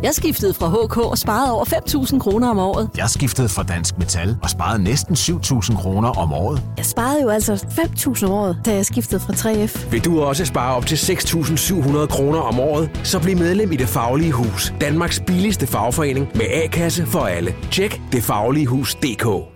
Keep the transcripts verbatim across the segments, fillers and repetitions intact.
Jeg skiftede fra H K og sparede over fem tusind kroner om året. Jeg skiftede fra Dansk Metal og sparede næsten syv tusind kroner om året. Jeg sparede jo altså fem tusind om året, da jeg skiftede fra tre F. Vil du også spare op til seks tusind syv hundrede kroner om året? Så bliv medlem i Det Faglige Hus. Danmarks billigste fagforening med A-kasse for alle. Tjek det faglige hus punktum d k.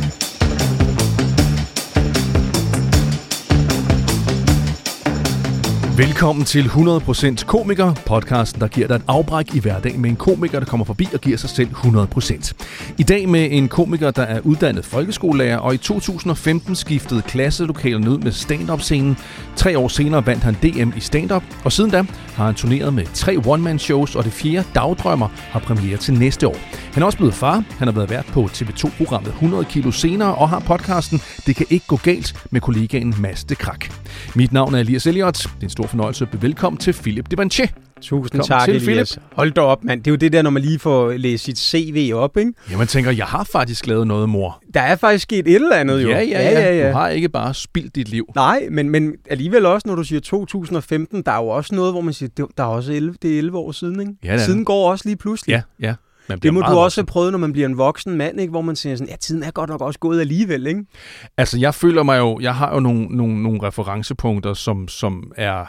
Velkommen til hundrede procent Komiker, podcasten, der giver dig et afbræk i hverdagen med en komiker, der kommer forbi og giver sig selv hundrede procent. I dag med en komiker, der er uddannet folkeskolelærer, og i to tusind og femten skiftede klasselokalerne ud med stand-up-scenen. Tre år senere vandt han D M i stand-up, og siden da har han turneret med tre one-man-shows, og det fjerde, Dagdrømmer, har premiere til næste år. Han er også blevet far, han har været vært på T V to-programmet hundrede kilo senere, og har podcasten Det kan ikke gå galt med kollegaen Mads de Krak. Mit navn er Elias Elliot. Det er en stor fornøjelse. Velkommen til Philip Devanché. Tusind tak, Elias. Philip. Hold da op, mand. Det er jo det der, når man lige får læst sit C V op, ikke? Ja, man tænker, jeg har faktisk lavet noget, mor. Der er faktisk sket et eller andet, jo. Ja, ja, ja. ja, ja. Du har ikke bare spildt dit liv. Nej, men, men alligevel også, når du siger to tusind og femten, der er jo også noget, hvor man siger, der er også elleve, det er elleve år siden, ikke? Ja, siden går også lige pludselig. Ja, ja. Det må du også have prøvet, når man bliver en voksen mand, ikke? Hvor man siger sådan, ja, tiden er godt nok også gået alligevel, ikke? Altså, jeg føler mig jo, jeg har jo nogle, nogle, nogle referencepunkter, som, som er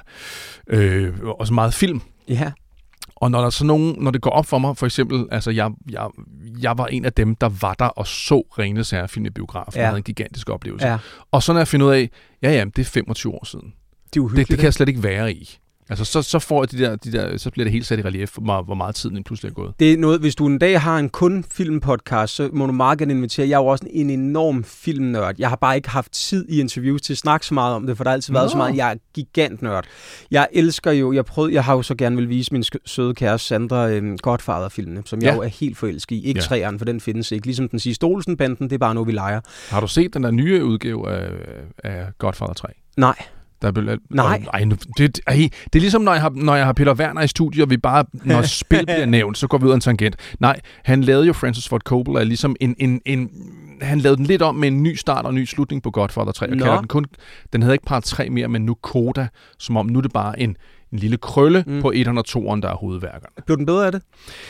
øh, også meget film. Ja. Og når der så nogen, når det går op for mig, for eksempel, altså, jeg, jeg, jeg var en af dem, der var der og så Ringenes Herre-film i biografen. Ja. Jeg havde en gigantisk oplevelse. Ja. Og så når jeg finder ud af, ja, ja, det er femogtyve år siden. Det, er det, det kan jeg slet ikke være i. Altså, så, så, får jeg de der, de der, så bliver det helt sat i relief, hvor, hvor meget tiden pludselig er gået. Det er noget, hvis du en dag har en kun filmpodcast, så må du meget gerne invitere. Jeg er jo også en enorm filmnørd. Jeg har bare ikke haft tid i interviews til at snakke så meget om det, for der har altid været Nå. så meget. Jeg er gigantnørd. Jeg elsker jo, jeg prøvede, jeg har jo så gerne vil vise min søde kæreste Sandra øhm, Godfather-filmene, som ja. jeg jo er helt forelsket i. Ikke ja. træerne, for den findes ikke. Ligesom den sidste Olsen-banden, det er bare noget, vi leger. Har du set den der nye udgave af, af Godfather tre? Nej. Der blev, Nej. Ej, det, ej, det er ligesom, når jeg, har, når jeg har Peter Werner i studiet, og vi bare, når spil bliver nævnt, så går vi ud af en tangent. Nej, han lavede jo Francis Ford Coppola ligesom en, en, en... Han lavede den lidt om med en ny start og en ny slutning på Godfather tre. Jeg kalder den kun... Den havde ikke part tre mere, men nu Coda, som om nu er det bare en, en lille krølle mm. på et og toeren, der er hovedværkerne. Blev den bedre af det?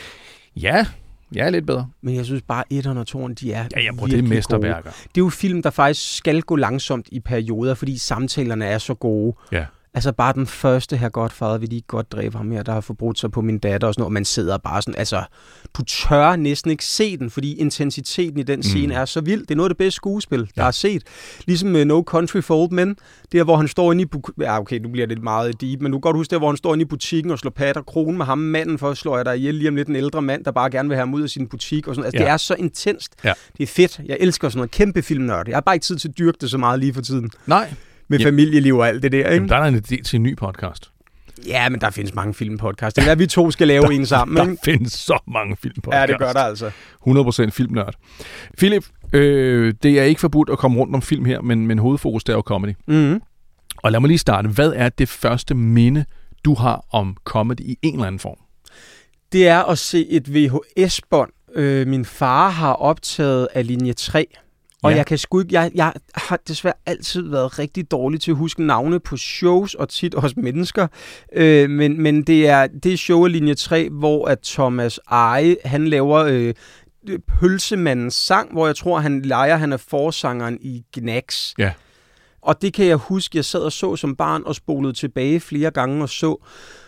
Ja, ja, lidt bedre. Men jeg synes bare, et og toeren, de er ja, jeg bruger det er mesterværker. Gode. Det er jo film, der faktisk skal gå langsomt i perioder, fordi samtalerne er så gode. Ja. Altså bare den første her Godfather, vil de ikke godt dræbe ham her, der har forbrudt sig på min datter og sådan noget, og man sidder bare sådan, altså, du tør næsten ikke se den, fordi intensiteten i den scene mm. er så vild. Det er noget af det bedste skuespil, der ja. er set. Ligesom med No Country for Old Men, der hvor han står inde i, bu- ja okay, nu bliver det meget deep, men du kan godt huske der, hvor han står inde i butikken og slår pat og kronen med ham, manden, for at slår jeg dig ihjel, lige om lidt en ældre mand, der bare gerne vil have ham ud af sin butik og sådan. Altså ja. det er så intenst. Ja. Det er fedt. Jeg elsker sådan noget kæmpe filmnørd. Jeg har bare ikke tid til at dyrke det så meget lige for tiden. Nej. Med ja. familieliv og alt det der, ikke? Jamen, der er en idé til en ny podcast. Ja, men der findes mange filmpodcasts. Det er, at vi to skal lave der, en sammen. Der ikke? findes så mange filmpodcasts. Ja, det gør der altså. hundrede procent filmnørd. Philip, øh, det er ikke forbudt at komme rundt om film her, men, men hovedfokus der er jo comedy. Mm-hmm. Og lad mig lige starte. Hvad er det første minde, du har om comedy i en eller anden form? Det er at se et V H S-bånd. Øh, min far har optaget af linje tre. Og ja. jeg kan sgu ikke, jeg, jeg har desværre altid været rigtig dårlig til at huske navne på shows, og tit også mennesker. Øh, men, men det er det show af linje tre, hvor at Thomas Eje, han laver øh, Pølsemandens sang, hvor jeg tror, han leger, han er forsangeren i Gnags. Ja. Og det kan jeg huske, jeg sad og så som barn og spolede tilbage flere gange og så.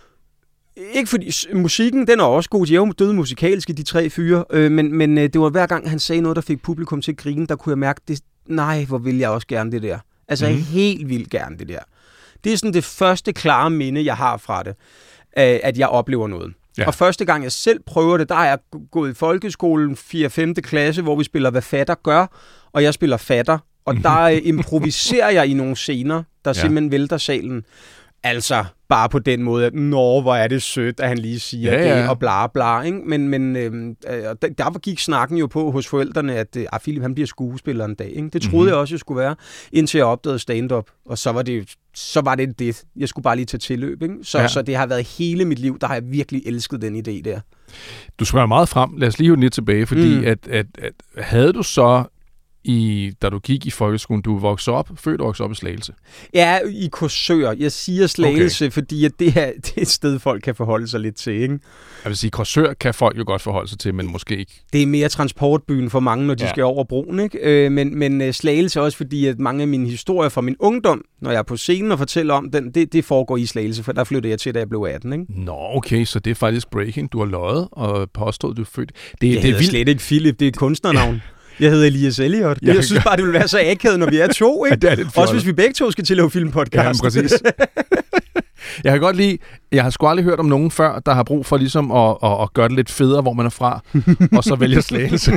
Ikke fordi musikken, den er også god. De er jo døde musikalske, de tre fyre. Øh, men, men det var hver gang, han sagde noget, der fik publikum til at grine, der kunne jeg mærke, det, nej, hvor vil jeg også gerne det der. Altså mm. helt vildt gerne det der. Det er sådan det første klare minde, jeg har fra det, at jeg oplever noget. Ja. Og første gang, jeg selv prøver det, der er jeg gået i folkeskolen fjerde femte klasse, hvor vi spiller, hvad fatter gør, og jeg spiller fatter. Og der improviserer jeg i nogle scener, der ja. simpelthen vælter salen. Altså, bare på den måde, at nå, hvor er det sødt, at han lige siger ja, ja. det, og bla bla, ikke? Men, men øh, der gik snakken jo på hos forældrene, at øh, Philip, han bliver skuespiller en dag, ikke? Det troede mm-hmm. jeg også, jeg skulle være, indtil jeg opdagede stand-up, og så var det så var det det. Jeg skulle bare lige tage tilløb, ikke? Så, ja. så det har været hele mit liv, der har jeg virkelig elsket den idé der. Du spørger meget frem. Lad os lige hive den lidt tilbage, fordi mm. at, at, at havde du så i, da du gik i folkeskolen? Du voksede op, født og voksede op i Slagelse? Ja, i Korsør. Jeg siger Slagelse, okay. fordi at det, er, det er et sted, folk kan forholde sig lidt til, ikke? Jeg vil sige, Korsør kan folk jo godt forholde sig til, men måske ikke. Det er mere transportbyen for mange, når de ja. skal over broen, ikke? Øh, men, men Slagelse også, fordi at mange af mine historier fra min ungdom, når jeg er på scenen og fortæller om den, det, det foregår i Slagelse, for der flyttede jeg til, da jeg blev atten, ikke? Nå, okay, så det er faktisk breaking. Du har løjet og påstået, du er født. Det, jeg det er vildt. Slet ikke Philip, det er et kunstnernavn. Jeg hedder Elias Elliot. Jeg, jeg synes bare, det ville være så akavet, når vi er to, ikke? Ja, det er også hvis vi begge to skal til at lave filmpodcast. Ja, præcis. Jeg kan godt lide, jeg har sgu aldrig hørt om nogen før, der har brug for ligesom at, at, at gøre det lidt federe, hvor man er fra, og så vælger Slagelse.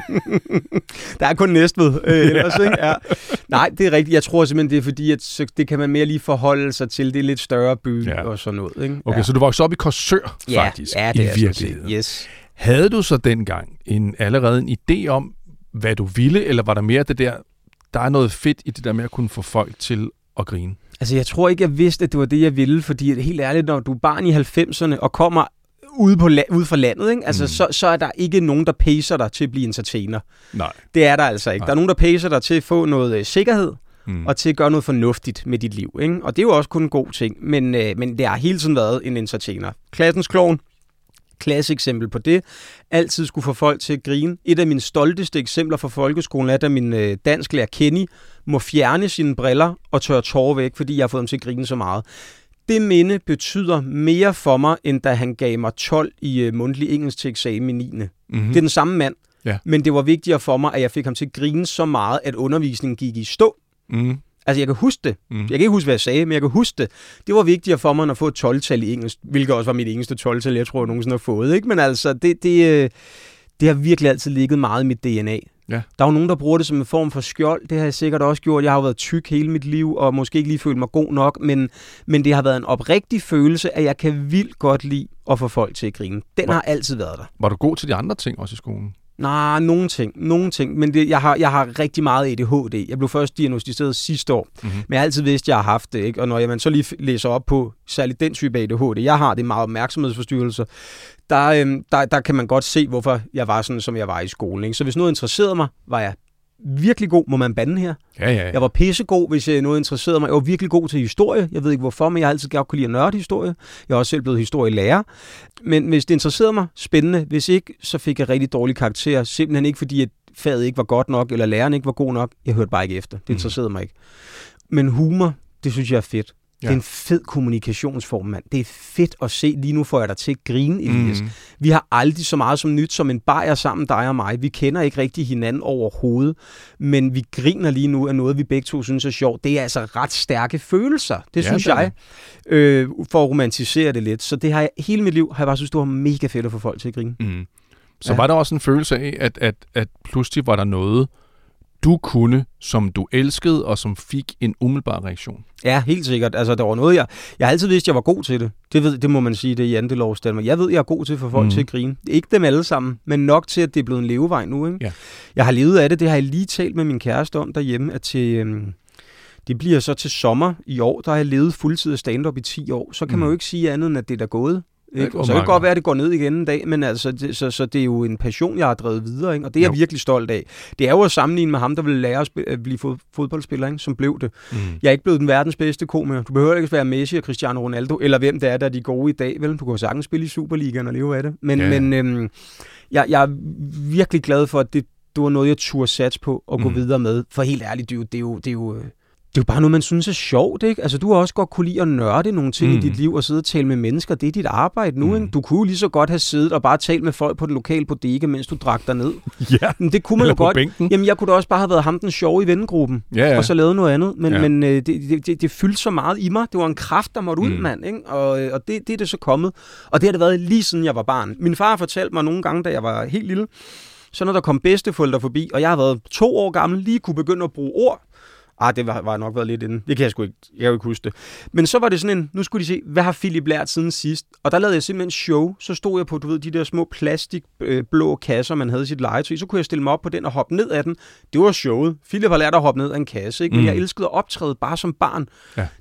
Der er kun Næstved øh, ellers, ikke? Ja. Nej, det er rigtigt. Jeg tror simpelthen, det er fordi, at så, det kan man mere lige forholde sig til. Det er lidt større by ja. og sådan noget, ikke? Okay, ja. så du voksede op i Korsør, ja, faktisk, ja, det i er virkeligheden. Yes. Havde du så dengang en, allerede en idé om, hvad du ville, eller var der mere det der, der er noget fedt i det der med at kunne få folk til at grine? Altså, jeg tror ikke, jeg vidste, at det var det, jeg ville, fordi helt ærligt, når du er barn i halvfemserne og kommer ude, på la- ude fra landet, ikke? Altså, mm. så, så er der ikke nogen, der pacer dig til at blive entertainer. Nej. Det er der altså ikke. Nej. Der er nogen, der pacer dig til at få noget øh, sikkerhed, mm. og til at gøre noget fornuftigt med dit liv, ikke? Og det er jo også kun en god ting, men, øh, men det har hele tiden været en entertainer. Klassens klovn. Klasse eksempel på det. Altid skulle få folk til at grine. Et af mine stolteste eksempler fra folkeskolen er, da min øh, dansklærer Kenny må fjerne sine briller og tørre tårer væk, fordi jeg har fået ham til at grine så meget. Det minde betyder mere for mig, end da han gav mig tolv i øh, mundtlig engelsk til eksamen i niende Mm-hmm. Det er den samme mand, ja. Men det var vigtigere for mig, at jeg fik ham til at grine så meget, at undervisningen gik i stå. Mm. Altså, jeg kan huske det. Mm. Jeg kan ikke huske, hvad jeg sagde, men jeg kan huske det. Det var vigtigere for mig, end at få et tolv-tal i engelsk, hvilket også var mit eneste tolv-tal, jeg tror, jeg nogensinde har fået. Ikke? Men altså, det, det, det har virkelig altid ligget meget i mit D N A. Ja. Der er jo nogen, der bruger det som en form for skjold. Det har jeg sikkert også gjort. Jeg har jo været tyk hele mit liv, og måske ikke lige følt mig god nok, men, men det har været en oprigtig følelse, at jeg kan vildt godt lide at få folk til at grine. Den var, har altid været der. Var du god til de andre ting også i skolen? Nej, nogle ting, nogle ting, men det, jeg, har, jeg har rigtig meget A D H D. Jeg blev først diagnosticeret sidste år, mm-hmm. men jeg har altid vidst, at jeg har haft det, ikke? Og når jeg, man så lige læser op på særligt den type A D H D, jeg har, det er meget opmærksomhedsforstyrrelser, der, øhm, der, der kan man godt se, hvorfor jeg var sådan, som jeg var i skolen. Ikke? Så hvis noget interesserede mig, var jeg virkelig god. Må man bande her? Ja, ja, ja. Jeg var pissegod, hvis noget interesserede mig. Jeg var virkelig god til historie. Jeg ved ikke hvorfor, men jeg har altid godt kunne lide at nørde historie. Jeg er også selv blevet historielærer. Men hvis det interesserede mig, spændende. Hvis ikke, så fik jeg rigtig dårlige karakterer. Simpelthen ikke, fordi at faget ikke var godt nok, eller læreren ikke var god nok. Jeg hørte bare ikke efter. Det interesserede mm. mig ikke. Men humor, det synes jeg er fedt. Ja. Det er en fed kommunikationsform, mand. Det er fedt at se. Lige nu får jeg dig til at grine, Elias. Mm. Vi har aldrig så meget som nyt som en bajer sammen, dig og mig. Vi kender ikke rigtig hinanden overhovedet, men vi griner lige nu af noget, vi begge to synes er sjovt. Det er altså ret stærke følelser. Det ja, synes det jeg, øh, for at romantisere det lidt. Så det har jeg, hele mit liv har jeg bare synes, det var mega fedt at få folk til at grine. Mm. Så ja. Var der også en følelse af, at, at, at pludselig var der noget, du kunne, som du elskede, og som fik en umiddelbar reaktion? Ja, helt sikkert. Altså, der var noget, jeg... Jeg har altid vidst, at jeg var god til det. Det, ved, det må man sige, det er jantelovs Danmark. Jeg ved, at jeg er god til at få folk mm. til at grine. Ikke dem alle sammen, men nok til, at det er blevet en levevej nu. Ikke? Ja. Jeg har levet af det. Det har jeg lige talt med min kæreste om derhjemme, at til... Øhm, det bliver så til sommer i år, der har jeg levet fuldtid af stand-up i ti år. Så kan mm. man jo ikke sige andet, end at det er der gået. Ikke? Og så kan det godt være, at det går ned igen en dag, men altså, det, så, så det er jo en passion, jeg har drevet videre, ikke? Og det er jo. Jeg virkelig stolt af. Det er jo at sammenligne med ham, der ville lære at blive fodboldspiller, ikke? Som blev det. Mm. Jeg er ikke blevet den verdens bedste komiker. Du behøver ikke være Messi og Cristiano Ronaldo, eller hvem det er, der er de gode i dag. Vel? Du kan jo sagtens spille i Superligaen og leve af det. Men, ja. men øhm, jeg, jeg er virkelig glad for, at det, det var noget, jeg turde satse på og gå mm. videre med. For helt ærligt, det er jo... Det er jo, det er jo Det er jo bare noget, man synes er sjovt, ikke? Altså, du har også godt kunne lide at nørde nogle ting mm. i dit liv og sidde og tale med mennesker. Det er dit arbejde nu, mm. ikke? Du kunne lige så godt have siddet og bare talt med folk på den lokale bodega, mens du drak dig ned. Ja, men det kunne man jo godt. Bænken. Jamen, jeg kunne da også bare have været ham den sjove i vennegruppen, ja, ja. Og så lavet noget andet. Men, ja. men øh, det, det, det, det fyldte så meget i mig. Det var en kraft, der måtte ud, mm. mand, ikke? Og, og det, det er det så kommet. Og det har det været lige siden jeg var barn. Min far fortalte mig nogle gange, da jeg var helt lille, så når der kom bedsteforældre forbi, og jeg har været to år gammel, lige kunne begynde at bruge ord. Ah, det var, var nok været lidt inden. Det kan jeg sgu ikke, jeg kan jo ikke huske det. Men så var det sådan en, nu skulle de se, hvad har Philip lært siden sidst? Og der lavede jeg simpelthen show. Så stod jeg på, du ved, de der små plastik øh, blå kasser, man havde i sit legetøj. Så kunne jeg stille mig op på den og hoppe ned af den. Det var showet. Philip har lært at hoppe ned af en kasse, ikke? Men mm. jeg elskede at optræde bare som barn. Ja. Det har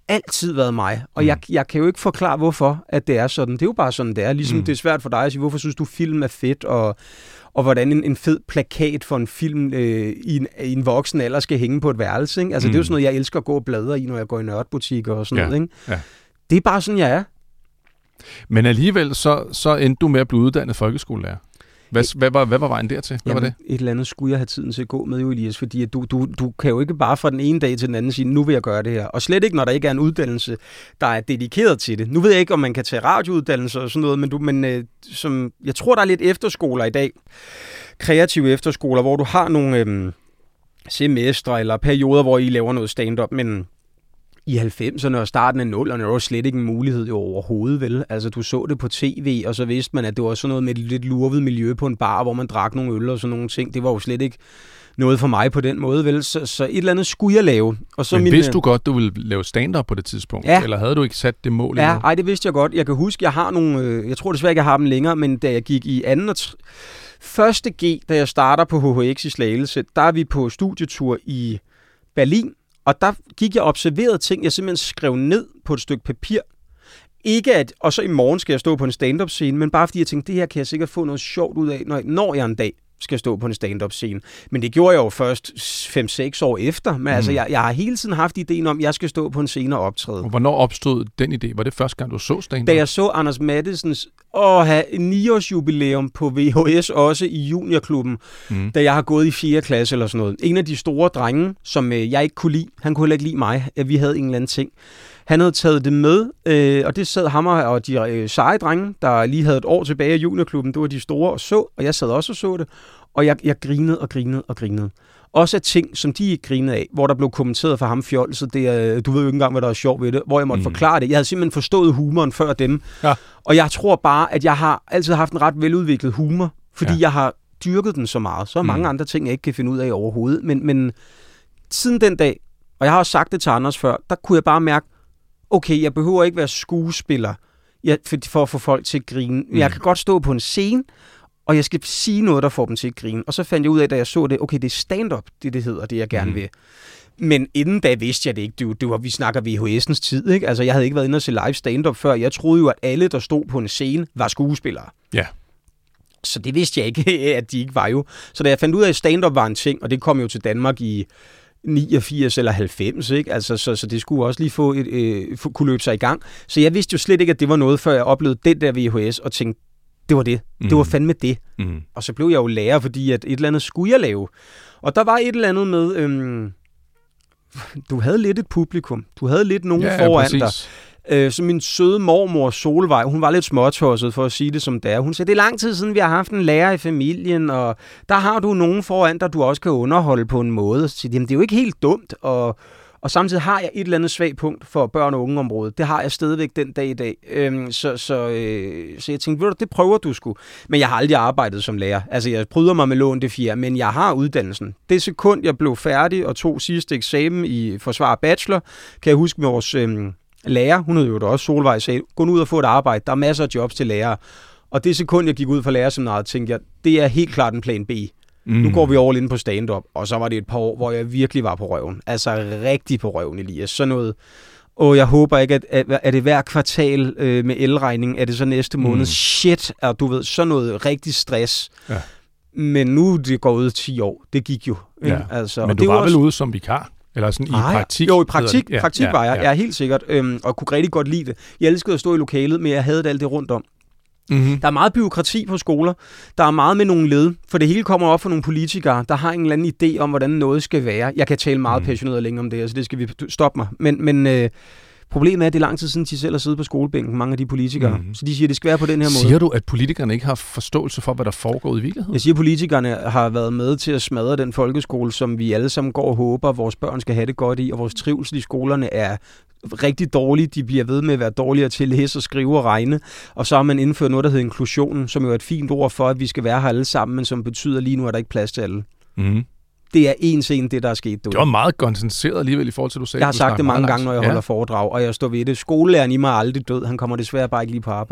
altid været mig, og mm. jeg, jeg kan jo ikke forklare, hvorfor at det er sådan. Det er jo bare sådan, det er. Ligesom mm. det er svært for dig at sige, hvorfor synes du, film er fedt, og, og hvordan en, en fed plakat for en film øh, i, en, i en voksen alder skal hænge på et værelse. Ikke? Altså, mm. det er jo sådan noget, jeg elsker at gå og bladre i, når jeg går i nørdbutikker og sådan ja. noget. Ikke? Ja. Det er bare sådan, jeg er. Men alligevel, så, så endte du med at blive uddannet folkeskolelærer. Hvad, hvad, var, hvad var vejen dertil? Hvad Jamen, var det? Et eller andet skulle jeg have tiden til at gå med, jo, Elias, fordi at du, du, du kan jo ikke bare fra den ene dag til den anden sige, nu vil jeg gøre det her. Og slet ikke, når der ikke er en uddannelse, der er dedikeret til det. Nu ved jeg ikke, om man kan tage radiouddannelse og sådan noget, men, du, men øh, som, jeg tror, der er lidt efterskoler i dag, kreative efterskoler, hvor du har nogle øh, semestre eller perioder, hvor I laver noget stand-up, men i halvfemserne og starten af nullerne var jo slet ikke en mulighed jo overhovedet, vel? Altså, du så det på tv, og så vidste man, at det var sådan noget med et lidt lurvet miljø på en bar, hvor man drak nogle øl og sådan nogle ting. Det var jo slet ikke noget for mig på den måde, vel? Så, så et eller andet skulle jeg lave. Og så Men min, vidste du godt, du ville lave stand-up på det tidspunkt? Ja. Eller havde du ikke sat det mål? Ja, ej, det vidste jeg godt. Jeg kan huske, jeg har nogle... Øh, jeg tror desværre ikke, jeg har dem længere, men da jeg gik i anden og t- første G, da jeg starter på H H X i Slagelse, der er vi på studietur i Berlin. Og der gik jeg og observerede ting, jeg simpelthen skrev ned på et stykke papir. Ikke at, og så i morgen skal jeg stå på en stand-up scene, men bare fordi jeg tænkte, det her kan jeg sikkert få noget sjovt ud af, når, når jeg en dag skal stå på en stand-up scene. Men det gjorde jeg jo først fem seks år efter. Men mm. altså, jeg, jeg har hele tiden haft ideen om, at jeg skal stå på en scene og optræde. Og hvornår opstod den idé? Var det første gang, du så stand-up? Da jeg så Anders Mattesens åh, have ni-års jubilæum på V H S, også i juniorklubben, mm. da jeg har gået i fjerde klasse eller sådan noget. En af de store drenge, som øh, jeg ikke kunne lide, han kunne heller ikke lide mig, at vi havde en eller anden ting. Han havde taget det med, øh, og det sad ham og de øh, seje drenge, der lige havde et år tilbage i juniorklubben, det var de store og så, og jeg sad også og så det, og jeg, jeg grinede og grinede og grinede. Også af ting, som de ikke grinede af, hvor der blev kommenteret for ham fjolset, det er, du ved jo ikke engang, hvad der er sjovt ved det, hvor jeg måtte mm. forklare det. Jeg havde simpelthen forstået humoren før dem, ja. Og jeg tror bare, at jeg har altid haft en ret veludviklet humor, fordi ja. jeg har dyrket den så meget. Så er mange mm. andre ting, jeg ikke kan finde ud af overhovedet, men, men siden den dag, og jeg har også sagt det til Anders før, der kunne jeg bare mærke, okay, jeg behøver ikke være skuespiller jeg, for, for at få folk til at grine. Mm. Jeg kan godt stå på en scene, og jeg skal sige noget, der får dem til at grine. Og så fandt jeg ud af, da jeg så det, okay, det er stand-up, det det hedder, det jeg gerne mm. vil. Men inden da vidste jeg det ikke. Det, det var, vi snakker V H S'ens tid, ikke? Altså, jeg havde ikke været inde og se live stand-up før. Jeg troede jo, at alle, der stod på en scene, var skuespillere. Ja. Så det vidste jeg ikke, at de ikke var jo. Så da jeg fandt ud af, at stand-up var en ting, og det kom jo til Danmark i niogfirs eller halvfems, ikke? Altså, så, så det skulle også lige få et, øh, kunne løbe sig i gang. Så jeg vidste jo slet ikke, at det var noget, før jeg oplevede den der V H S, og tænkte, det var det. Mm. Det var fandme det. Mm. Og så blev jeg jo lærer, fordi at et eller andet skulle jeg lave. Og der var et eller andet med, øhm, du havde lidt et publikum. Du havde lidt nogen ja, foran dig. Øh, så min søde mormor Solvej, hun var lidt småtosset for at sige det som det er. Hun sagde, det er lang tid siden, vi har haft en lærer i familien, og der har du nogen foran dig, du også kan underholde på en måde. Så jamen, det er jo ikke helt dumt, og, og samtidig har jeg et eller andet svagt punkt for børn- og ungeområdet. Det har jeg stadigvæk den dag i dag. Øhm, så, så, øh, så jeg tænkte, ved du, det prøver du sgu. Men jeg har aldrig arbejdet som lærer. Altså, jeg bryder mig med lån det fjerde, men jeg har uddannelsen. Det sekund, jeg blev færdig og tog sidste eksamen i forsvar bachelor, kan jeg huske med vores Øh, lærer, hun havde jo da også Solvej, sagde, gå nu ud og få et arbejde, der er masser af jobs til lærere. Og det sekund, jeg gik ud fra lærerseminaret, tænkte jeg, det er helt klart en plan B. Mm. Nu går vi over ind på stand-up, og så var det et par år, hvor jeg virkelig var på røven. Altså rigtig på røven, Elias. Sådan noget. Og jeg håber ikke, at, at, at det hver kvartal øh, med elregning, er det så næste måned. Mm. Shit, er du ved, sådan noget rigtig stress. Ja. Men nu det går ud ti år. Det gik jo. Ja. Altså, men og du det var, var også vel ude som vikar? Eller sådan i Ej, praktik? Jo, i praktik, ja, praktik ja, var jeg. Ja. Jeg er helt sikkert. Øhm, og kunne rigtig godt lide det. Jeg elskede at stå i lokalet, men jeg havde det alt det rundt om. Mm-hmm. Der er meget bureaukrati på skoler. Der er meget med nogle led. For det hele kommer op fra nogle politikere, der har en eller anden idé om, hvordan noget skal være. Jeg kan tale meget mm. passioneret længe om det, så det skal vi stoppe mig. Men, men øh, problemet er, at det er lang tid siden, de selv har siddet på skolebænken, mange af de politikere. Mm. Så de siger, at det skal være på den her måde. Siger du, at politikerne ikke har forståelse for, hvad der foregår i virkeligheden? Jeg siger, at politikerne har været med til at smadre den folkeskole, som vi alle sammen går og håber, vores børn skal have det godt i, og vores trivsel i skolerne er rigtig dårlige. De bliver ved med at være dårligere til at læse og skrive og regne. Og så har man indført noget, der hedder inklusionen, som jo er et fint ord for, at vi skal være her alle sammen, men som betyder, at lige nu er der ikke plads til alle. Mm. Det er en scene, det der er sket. Det var meget kondenseret alligevel i forhold til, du sagde. Jeg har sagt det mange gange, når jeg ja. holder foredrag, og jeg står ved det. Skolelæreren i mig er aldrig død. Han kommer desværre bare ikke lige på arbejde.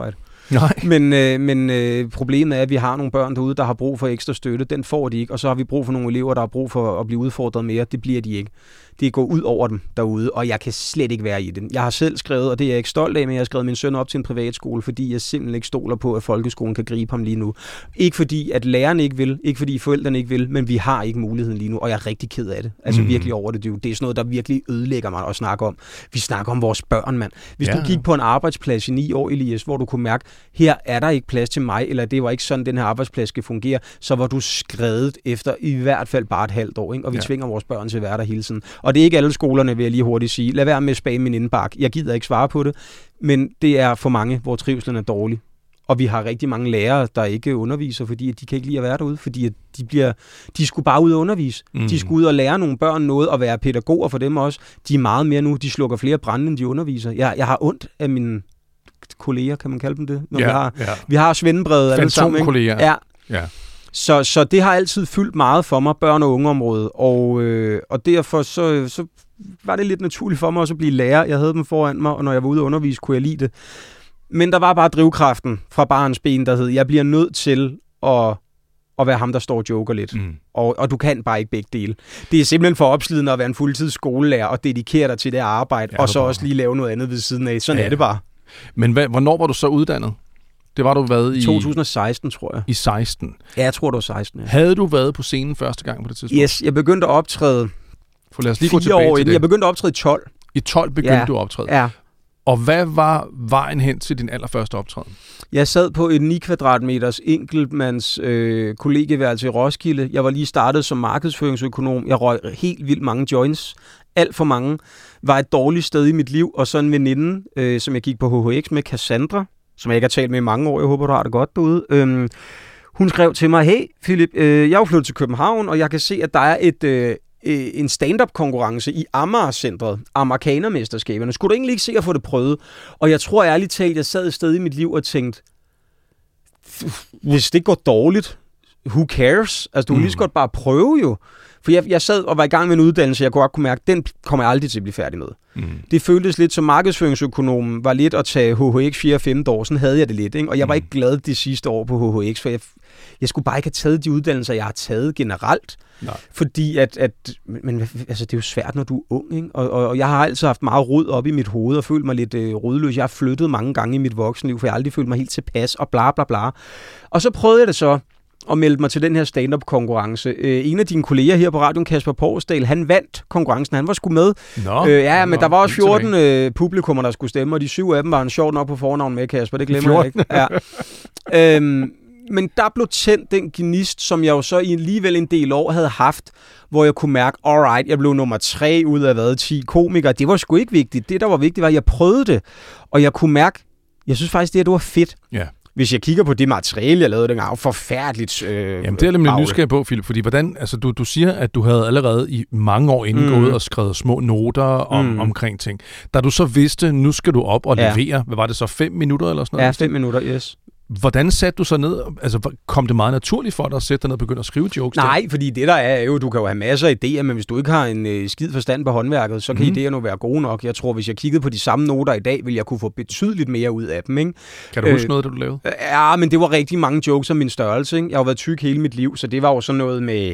Nej. Men, øh, men øh, problemet er, at vi har nogle børn derude, der har brug for ekstra støtte. Den får de ikke, og så har vi brug for nogle elever, der har brug for at blive udfordret mere. Det bliver de ikke. Det går ud over dem derude, og jeg kan slet ikke være i det. Jeg har selv skrevet, og det er jeg ikke stolt af, men jeg har skrevet min søn op til en privatskole, fordi jeg simpelthen ikke stoler på, at folkeskolen kan gribe ham lige nu. Ikke fordi, at lærerne ikke vil, ikke fordi forældrene ikke vil, men vi har ikke muligheden lige nu, og jeg er rigtig ked af det. Altså mm. virkelig over det. Det er sådan noget, der virkelig ødelægger mig at snakke om. Vi snakker om vores børn, mand. Hvis ja. du gik på en arbejdsplads i ni år, Elias, hvor du kunne mærke, her er der ikke plads til mig, eller det var ikke sådan, den her arbejdsplads skal fungere, så var du skredet efter i hvert fald bare et halvt år, ikke? Og vi ja. tvinger vores børn til at være der hele tiden. Og det er ikke alle skolerne, vil jeg lige hurtigt sige. Lad være med at spame min indbakke. Jeg gider ikke svare på det, men det er for mange, hvor trivslen er dårlig. Og vi har rigtig mange lærere, der ikke underviser, fordi de kan ikke lide at være derude, fordi de bliver, de skulle bare ud og undervise. Mm. De skulle ud og lære nogle børn noget, og være pædagoger for dem også. De er meget mere nu, de slukker flere brænde, end de underviser. Jeg, jeg har ondt af mine kolleger, kan man kalde dem det? Når ja, vi har, ja. vi har svendebrevet alle sammen. Kolleger. Ja. ja. Så, så det har altid fyldt meget for mig, børn- og ungeområdet, og, øh, og derfor så, så var det lidt naturligt for mig også at blive lærer. Jeg havde dem foran mig, og når jeg var ude og undervise, kunne jeg lide det. Men der var bare drivkraften fra barns ben, der hed, jeg bliver nødt til at, at være ham, der står og joker lidt. Mm. Og, og du kan bare ikke begge dele. Det er simpelthen for opslidende at være en fuldtids skolelærer og dedikere dig til det arbejde, ja, og så bare. også lige lave noget andet ved siden af. Sådan ja. er det bare. Men hvad, hvornår var du så uddannet? Det var du været i... to tusind og seksten, tror jeg. I seksten? Ja, jeg tror, det var seksten, ja. Havde du været på scenen første gang på det tidspunkt? Yes, jeg begyndte at optræde For lad os lige gå tilbage til det. Jeg begyndte at optræde i tolv. I tolv begyndte ja. du at optræde? Ja. Og hvad var vejen hen til din allerførste optræden? Jeg sad på et ni kvadratmeters enkeltmands øh, kollegieværelse i Roskilde. Jeg var lige startet som markedsføringsøkonom. Jeg røg helt vildt mange joints. Alt for mange. Var et dårligt sted i mit liv. Og så en veninde, øh, som jeg gik på H H X med, Cassandra, som jeg ikke har talt med i mange år. Jeg håber, du har det godt derude. Øhm, hun skrev til mig, hey Philip, øh, jeg er jo flyttet til København, og jeg kan se, at der er et... Øh, en stand-up-konkurrence i Amager-centret, Amerikanermesterskaberne. Skulle du egentlig ikke se at få det prøvet? Og jeg tror ærligt talt, jeg sad et sted i mit liv og tænkte, hvis det går dårligt, who cares? Altså, du kan mm. lige så godt bare prøve jo. For jeg, jeg sad og var i gang med en uddannelse, jeg kunne godt kunne mærke, den kommer jeg aldrig til at blive færdig med. Mm. Det føltes lidt som markedsføringsøkonomen var lidt at tage H H X fire og fem år, sådan havde jeg det lidt, ikke? Og jeg var ikke glad det sidste år på H H X, for jeg, jeg skulle bare ikke have taget de uddannelser, jeg har taget generelt. Nej. Fordi at, at men, altså, det er jo svært, når du er ung, ikke? Og, og, og jeg har altid haft meget rod op i mit hoved og følt mig lidt øh, rodløs. Jeg har flyttet mange gange i mit voksenliv, for jeg har aldrig følt mig helt tilpas og bla bla bla. Og så prøvede jeg det så og meldte mig til den her stand-up-konkurrence. Øh, en af dine kolleger her på radioen, Kasper Porsdal, han vandt konkurrencen. Han var sgu med. Nå, øh, ja, nå, men der var også fjorten øh, publikummer, der skulle stemme, og de syv af dem var en sjovt nok på fornavn med, Kasper. Det glemmer jeg ikke. Ja. øhm, men der blev tændt den gnist, som jeg jo så i alligevel en del år havde haft, hvor jeg kunne mærke, alright, jeg blev nummer tre ud af hvad, ti komikere. Det var sgu ikke vigtigt. Det, der var vigtigt, var, at jeg prøvede det. Og jeg kunne mærke, jeg synes faktisk, det her, det var fedt. Ja. Hvis jeg kigger på det materiale, jeg lavede, det var forfærdeligt. Øh, Jamen, det er nemlig nysgerrig på, Philip, fordi hvordan, altså, du, du siger, at du havde allerede i mange år inden mm. gået og skrevet små noter om, mm. omkring ting. Da du så vidste, nu skal du op og levere, ja. hvad var det så, fem minutter eller sådan noget? Ja, fem minutter, yes. Hvordan satte du så ned? Altså, kom det meget naturligt for dig at sætte dig ned og begynde at skrive jokes? Nej, der? fordi det der er jo, du kan jo have masser af idéer, men hvis du ikke har en øh, skid forstand på håndværket, så kan mm. idéerne jo være gode nok. Jeg tror, hvis jeg kiggede på de samme noter i dag, ville jeg kunne få betydeligt mere ud af dem, ikke? Kan du huske øh, noget, du lavede? Ja, men det var rigtig mange jokes om min størrelse, ikke? Jeg har jo været tyk hele mit liv, så det var jo sådan noget med...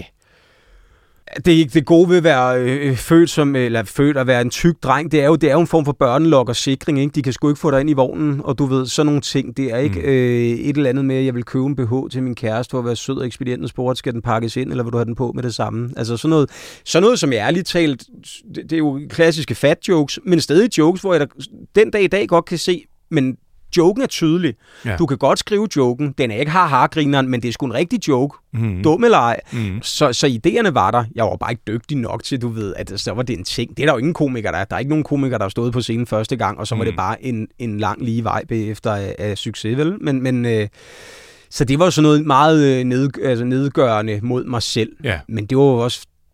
Det er ikke det gode ved at være øh, født som eller født at være en tyk dreng. Det er jo det er jo en form for børnelok og sikring, ikke? De kan sgu ikke få dig ind i vognen, og du ved sådan nogle ting. Det er ikke mm. øh, et eller andet med at jeg vil købe en B H til min kæreste for at være sød og ekspedienten spurgte, skal den pakkes ind, eller vil du have den på med det samme? Altså sådan noget, sådan noget som jeg ærligt talt, det, det er jo klassiske fat jokes, men stadig jokes, hvor jeg der, den dag i dag godt kan se, men joken er tydelig. Ja. Du kan godt skrive joken. Den er ikke har-har-grineren, men det er sgu en rigtig joke. Mm. Dum eller ej. Mm. Så, så idéerne var der. Jeg var bare ikke dygtig nok til, du ved, at så var det en ting. Det er der jo ingen komiker, der er. Der er ikke nogen komiker, der har stået på scenen første gang, og så var mm. det bare en, en lang lige vej efter af, af succes, vel? Men, men øh, så det var jo sådan noget meget ned, altså nedgørende mod mig selv. Ja. Men det var jo også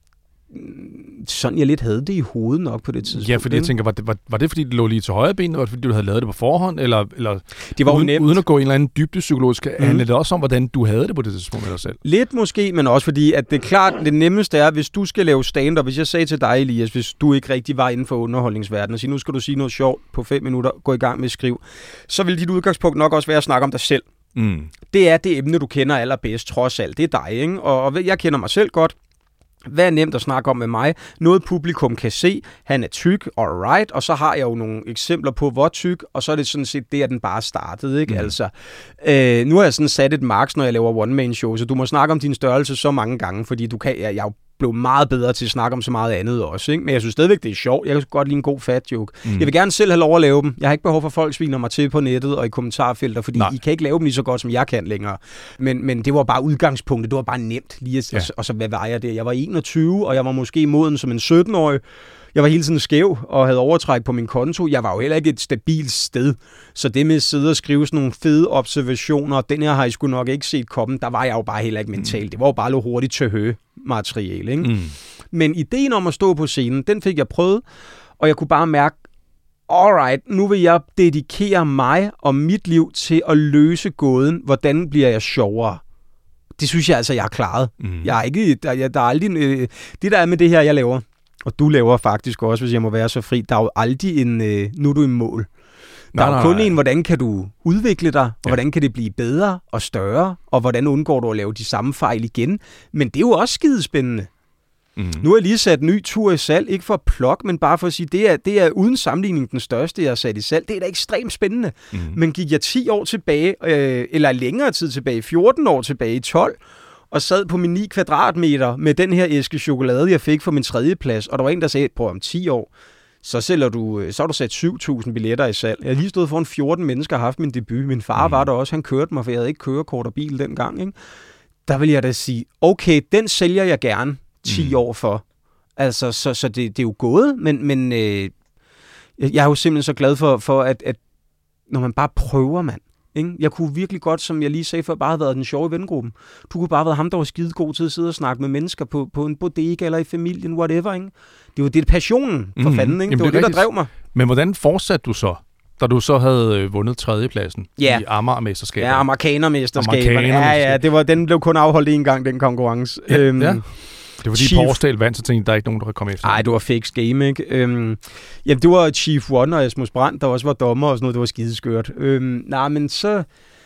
sådan jeg lidt havde det i hovedet nok på det tidspunkt. Ja, fordi jeg tænker, var det, var, var det fordi det lå lige til højre ben, eller var det fordi du havde lavet det på forhånd, eller, eller det var uden, nemt. uden at gå i en eller anden dybdepsykologisk, mm. handlede det også om, hvordan du havde det på det tidspunkt med dig selv? Lidt måske, men også fordi, at det er klart, det nemmeste er, hvis du skal lave stand-up, hvis jeg sagde til dig, Elias, hvis du ikke rigtig var inden for underholdningsverdenen, og sige, nu skal du sige noget sjovt på fem minutter, gå i gang med at skrive, så vil dit udgangspunkt nok også være at snakke om dig selv. Mm. Det er det emne, du kender allerbedst, trods alt. Det er dig, ikke? Og, og jeg kender mig selv godt. Hvad er nemt at snakke om med mig? Noget publikum kan se. Han er tyk, alright. Og så har jeg jo nogle eksempler på, hvor tyk. Og så er det sådan set det, at den bare startede, ikke? Mm. Altså, øh, nu har jeg sådan sat et marks, når jeg laver one-man-show, så du må snakke om din størrelse så mange gange, fordi du kan, jeg, jeg er jo blevet meget bedre til at snakke om så meget andet også, ikke? Men jeg synes stadigvæk, det er sjovt. Jeg kan godt lide en god fat joke. Mm. Jeg vil gerne selv have lov at lave dem. Jeg har ikke behov for, at folk sviner mig til på nettet og i kommentarfelter, fordi Nej. I kan ikke lave dem lige så godt, som jeg kan længere. Men, men det var bare udgangspunktet. Det var bare nemt lige at, ja. og, og så hvad var jeg der? Jeg var enogtyve, og jeg var måske moden som en sytten-årig. Jeg var hele tiden skæv og havde overtræk på min konto. Jeg var jo heller ikke et stabilt sted. Så det med at sidde og skrive sådan nogle fede observationer, den her har I sgu nok ikke set komme, der var jeg jo bare heller ikke mentalt. Mm. Det var jo bare lidt hurtigt til hø materiale, ikke? Mm. Men ideen om at stå på scenen, den fik jeg prøvet, og jeg kunne bare mærke, alright, nu vil jeg dedikere mig og mit liv til at løse gåden. Hvordan bliver jeg sjovere? Det synes jeg altså, jeg har klaret. Mm. Jeg er ikke, der, jeg, der er aldrig, øh, det der er med det her, jeg laver, og du laver faktisk også, hvis jeg må være så fri, der er jo aldrig en, øh, nu er du i mål. Der nej, er jo kun nej. en, hvordan kan du udvikle dig, og ja. hvordan kan det blive bedre og større, og hvordan undgår du at lave de samme fejl igen. Men det er jo også skidespændende. Mm. Nu har jeg lige sat en ny tur i salg, ikke for at plukke, men bare for at sige, det er, det er uden sammenligning den største, jeg har sat i salg. Det er da ekstremt spændende. Mm. Men gik jeg ti år tilbage, øh, eller længere tid tilbage, fjorten år tilbage i tolv, og sad på min ni kvadratmeter med den her æske chokolade, jeg fik for min tredje plads, og der var en, der sagde, prøv om ti år, så sælger du, så har du sat syv tusind billetter i salg. Jeg har lige stået foran fjorten mennesker og haft min debut. Min far mm. var der også, han kørte mig, for jeg havde ikke kørekort og bil dengang, ikke? Der vil jeg da sige, okay, den sælger jeg gerne ti mm. år for. Altså, så, så det, det er jo gået, men, men øh, jeg er jo simpelthen så glad for, for at, at når man bare prøver, mand. Ikke? Jeg kunne virkelig godt, som jeg lige sagde før, bare have været den sjove i vennegruppen. Du kunne bare have været ham, der var skide god til at sidde og snakke med mennesker på, på en bodega eller i familien, whatever. Ikke? Det var det passionen for mm. fanden. Ikke? Det var det, det, der drev mig. Men hvordan fortsatte du så, da du så havde vundet tredjepladsen ja. i Amagermesterskabet? Ja, Amerikanermesterskabet. Ja, ja, det var, den blev kun afholdt en gang, den konkurrence. Ja, øhm, ja. Det var fordi Chief... Porsdal vandt, så tænkte jeg, der er ikke nogen, der kan komme efter. Nej, det var fake game, ikke? Øhm, jamen, det var Chief One og Asmus Brandt, der også var dommer og sådan noget. Det var skideskørt. Øhm, nej, men så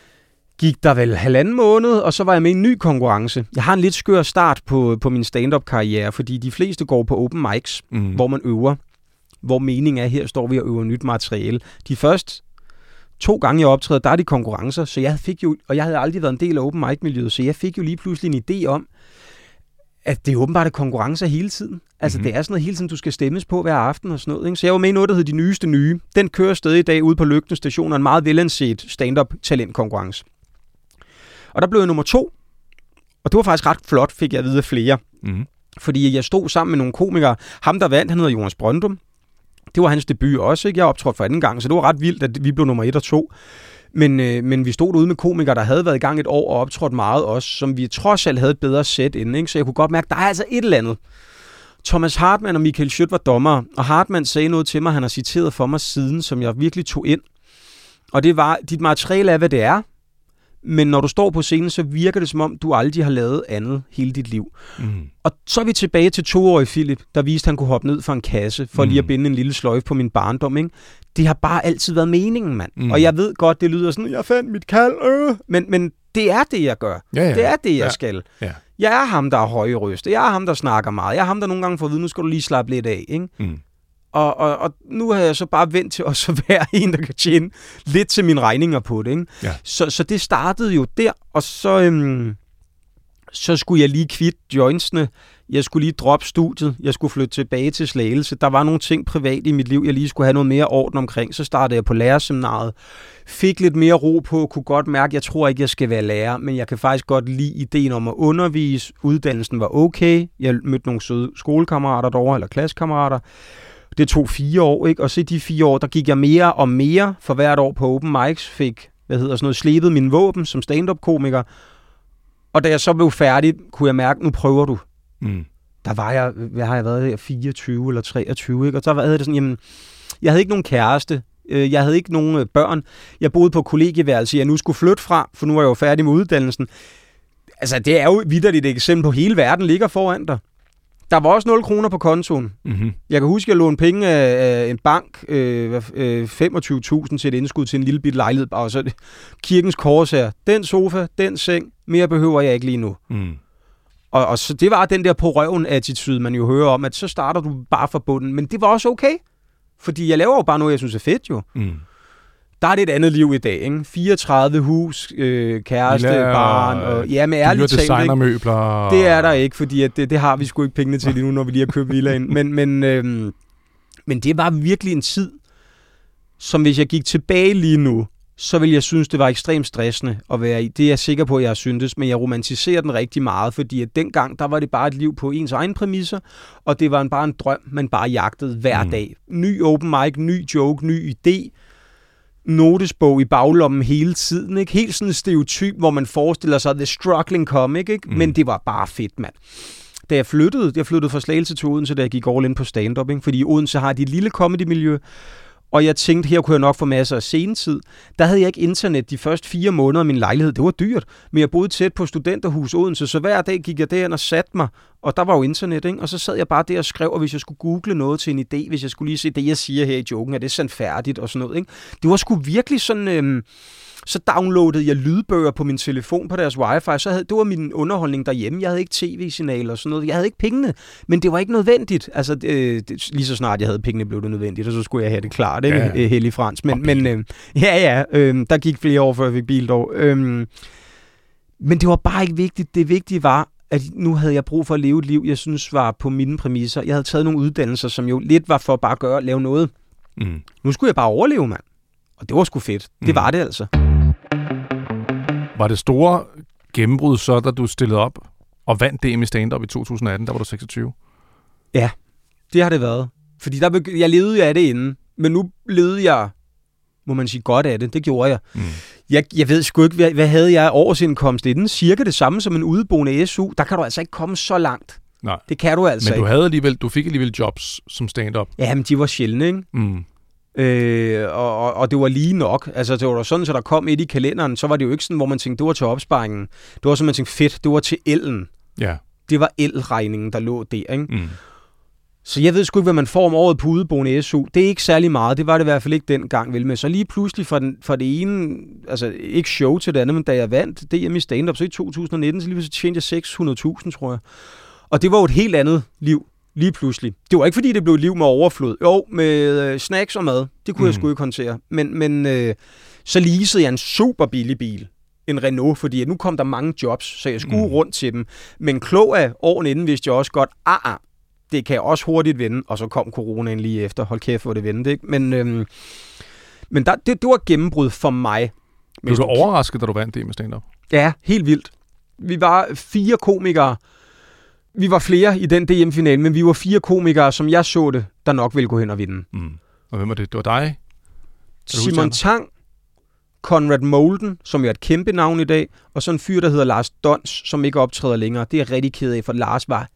gik der vel halvanden måned, og så var jeg med i en ny konkurrence. Jeg har en lidt skør start på, på min stand-up-karriere, fordi de fleste går på open mics, mm. hvor man øver. Hvor meningen er, her står vi og øver nyt materiale. De første to gange, jeg optræder, der er de konkurrencer, så jeg fik jo, og jeg havde aldrig været en del af open mic-miljøet, så jeg fik jo lige pludselig en idé om, at det er åbenbart konkurrencer hele tiden. Altså, mm-hmm. det er sådan noget hele tiden, du skal stemmes på hver aften og sådan noget. Ikke? Så jeg var med i noget, der hedder De Nyeste Nye. Den kører stadig i dag ude på Lygten Station, og en meget velanset stand-up-talentkonkurrence. Og der blev jeg nummer to. Og det var faktisk ret flot, fik jeg at vide af flere. Mm-hmm. Fordi jeg stod sammen med nogle komikere. Ham, der vandt, han hedder Jonas Brøndum. Det var hans debut også, ikke? Jeg optrådte for anden gang, så det var ret vildt, at vi blev nummer et og to. Men, øh, men vi stod derude med komikere, der havde været i gang et år og optrådt meget også, som vi trods alt havde et bedre sæt inden, ikke? Så jeg kunne godt mærke, der er altså et eller andet. Thomas Hartmann og Michael Schødt var dommer, og Hartmann sagde noget til mig, han har citeret for mig siden, som jeg virkelig tog ind. Og det var, dit materiale er, hvad det er, men når du står på scenen, så virker det som om, du aldrig har lavet andet hele dit liv. Mm. Og så er vi tilbage til toårige Philip, der viste, at han kunne hoppe ned fra en kasse, for mm. lige at binde en lille sløjfe på min barndom, ikke? Det har bare altid været meningen, mand. Mm. Og jeg ved godt, det lyder sådan, jeg fandt mit kald, øh. men, men det er det, jeg gør. Ja, ja. Det er det, jeg ja. skal. Ja. Jeg er ham, der er høje røst. Jeg er ham, der snakker meget. Jeg er ham, der nogle gange får at vide, nu skal du lige slappe lidt af, ikke? Mm. Og, og, og nu har jeg så bare vendt til også at være en, der kan tjene lidt til mine regninger på det, ikke? Ja. Så, så det startede jo der, og så, øhm, så skulle jeg lige kvitte jointsene. Jeg skulle lige droppe studiet. Jeg skulle flytte tilbage til Slagelse. Der var nogle ting privat i mit liv, jeg lige skulle have noget mere orden omkring. Så startede jeg på lærerseminaret. Fik lidt mere ro på, kunne godt mærke, at jeg tror ikke, jeg skal være lærer, men jeg kan faktisk godt lide ideen om at undervise. Uddannelsen var okay. Jeg mødte nogle søde skolekammerater derovre, eller klassekammerater. Det tog fire år, ikke? Og så i de fire år, der gik jeg mere og mere for hvert år på open mics, fik, hvad hedder sådan noget, slebet mine våben som stand-up-komiker. Og da jeg så blev færdig, kunne jeg mærke, nu prøver du. Mm. der var jeg, hvad har jeg været her, fireogtyve eller treogtyve, ikke? Og så havde det sådan, jamen, jeg havde ikke nogen kæreste, jeg havde ikke nogen børn, jeg boede på kollegieværelse, jeg nu skulle flytte fra, for nu var jeg jo færdig med uddannelsen. Altså, det er jo vitterligt et eksempel på, hele verden ligger foran dig. Der var også nul kroner på kontoen. Mm-hmm. Jeg kan huske, at jeg lånte penge af en bank, øh, øh, femogtyve tusind til et indskud til en lille bit lejlighed, og så Kirkens Korshær. Den sofa, den seng, mere behøver jeg ikke lige nu. Mm. Og, og så det var den der på røven-attitude, man jo hører om, at så starter du bare fra bunden. Men det var også okay, fordi jeg laver jo bare noget, jeg synes er fedt jo. Mm. Der er det et andet liv i dag, ikke? fireogtredive hus, øh, kæreste, Lille, barn, og ja, med ærligt talt, designermøbler. Det er der ikke, fordi at det, det har vi sgu ikke pengene til lige nu, når vi lige har købt villaen. Men, men, øhm, men det var virkelig en tid, som hvis jeg gik tilbage lige nu, så ville jeg synes, det var ekstremt stressende at være i. Det er jeg sikker på, at jeg har syntes, men jeg romantiserer den rigtig meget, fordi at dengang, der var det bare et liv på ens egen præmisser, og det var en, bare en drøm, man bare jagtede hver mm. dag. Ny open mic, ny joke, ny idé, notesbog i baglommen hele tiden, ikke? Helt sådan en stereotyp, hvor man forestiller sig the struggling comic, ikke? Mm. Men det var bare fedt, mand. Da jeg flyttede, jeg flyttede fra Slagelse til Odense, da jeg gik all in på stand-up, ikke? Fordi i Odense har de et lille comedy-miljø, og jeg tænkte, her kunne jeg nok få masser af scenetid. Der havde jeg ikke internet de første fire måneder af min lejlighed. Det var dyrt, men jeg boede tæt på Studenterhus Odense, så hver dag gik jeg derind og satte mig, og der var jo internet, ikke? Og så sad jeg bare der og skrev, og hvis jeg skulle google noget til en idé, hvis jeg skulle lige se det, jeg siger her i joken, er det sandfærdigt og sådan noget, ikke? Det var sgu virkelig sådan... Øhm, så downloadede jeg lydbøger på min telefon på deres wifi, så havde, det var min underholdning derhjemme. Jeg havde ikke tv-signaler og sådan noget. Jeg havde ikke pengene, men det var ikke nødvendigt. Altså, det, det, lige så snart jeg havde pengene, blev det nødvendigt, og så skulle jeg have det klart, ikke? Ja. Hellig Frans. Men, men øh, ja, ja, øh, der gik flere år, før jeg fik bil dog. Øh, men det var bare ikke vigtigt. Det vigtige var, at nu havde jeg brug for at leve et liv, jeg synes var på mine præmisser. Jeg havde taget nogle uddannelser, som jo lidt var for bare at gøre, lave noget. Mm. Nu skulle jeg bare overleve, mand. Og det var sgu fedt. Det mm. var det altså. Var det store gennembrud så, da du stillede op og vandt D M i stand-up i to tusind atten, der var du seksogtyve? Ja, det har det været. Fordi der begy- jeg levede af det inden, men nu levede jeg, må man sige, godt af det. Det gjorde jeg. Mm. Jeg, jeg ved sgu ikke, hvad, hvad havde jeg årsindkomst inden? Cirka det samme som en udeboende S U. Der kan du altså ikke komme så langt. Nej. Det kan du altså Men du, ikke. Havde alligevel, du fik alligevel jobs som stand-up. Ja, men de var sjældne, ikke? Mm. Øh, og, og, og det var lige nok. Altså, det var sådan, så der kom et i kalenderen, så var det jo ikke sådan, hvor man tænkte, det var til opsparingen. Det var sådan, man tænkte, fedt, det var til elen. Ja. Det var elregningen, der lå der, ikke? Mm. Så jeg ved sgu ikke, hvad man får om året på udeboende S U. Det er ikke særlig meget. Det var det i hvert fald ikke dengang, vel med. Så lige pludselig fra, den, fra det ene, altså ikke show til det andet, men da jeg vandt D M i stand-up, så i to tusind nitten, så lige pludselig tjente jeg seks hundrede tusind, tror jeg. Og det var jo et helt andet liv. Lige pludselig. Det var ikke, fordi det blev liv med overflod. Jo, med øh, snacks og mad. Det kunne mm. jeg sgu ikke håndtere. Men, men øh, så leasede jeg en super billig bil. En Renault, fordi nu kom der mange jobs, så jeg skulle mm. rundt til dem. Men klog af åren inden vidste jeg også godt, ah, ah, det kan jeg også hurtigt vende. Og så kom coronaen lige efter. Hold kæft, hvor det vendte, ikke? Men, øh, men der, det, det var gennembrud for mig. Blev du overrasket, da du vandt det med stand-up? Ja, helt vildt. Vi var fire komikere. Vi var flere i den D M-finale, men vi var fire komikere, som jeg så det, der nok ville gå hen og vinde. Mm. Og hvem var det? Det var dig? Simon Tang, Conrad Molden, som er et kæmpe navn i dag, og så en fyr, der hedder Lars Dons, som ikke optræder længere. Det er jeg rigtig ked af, for Lars var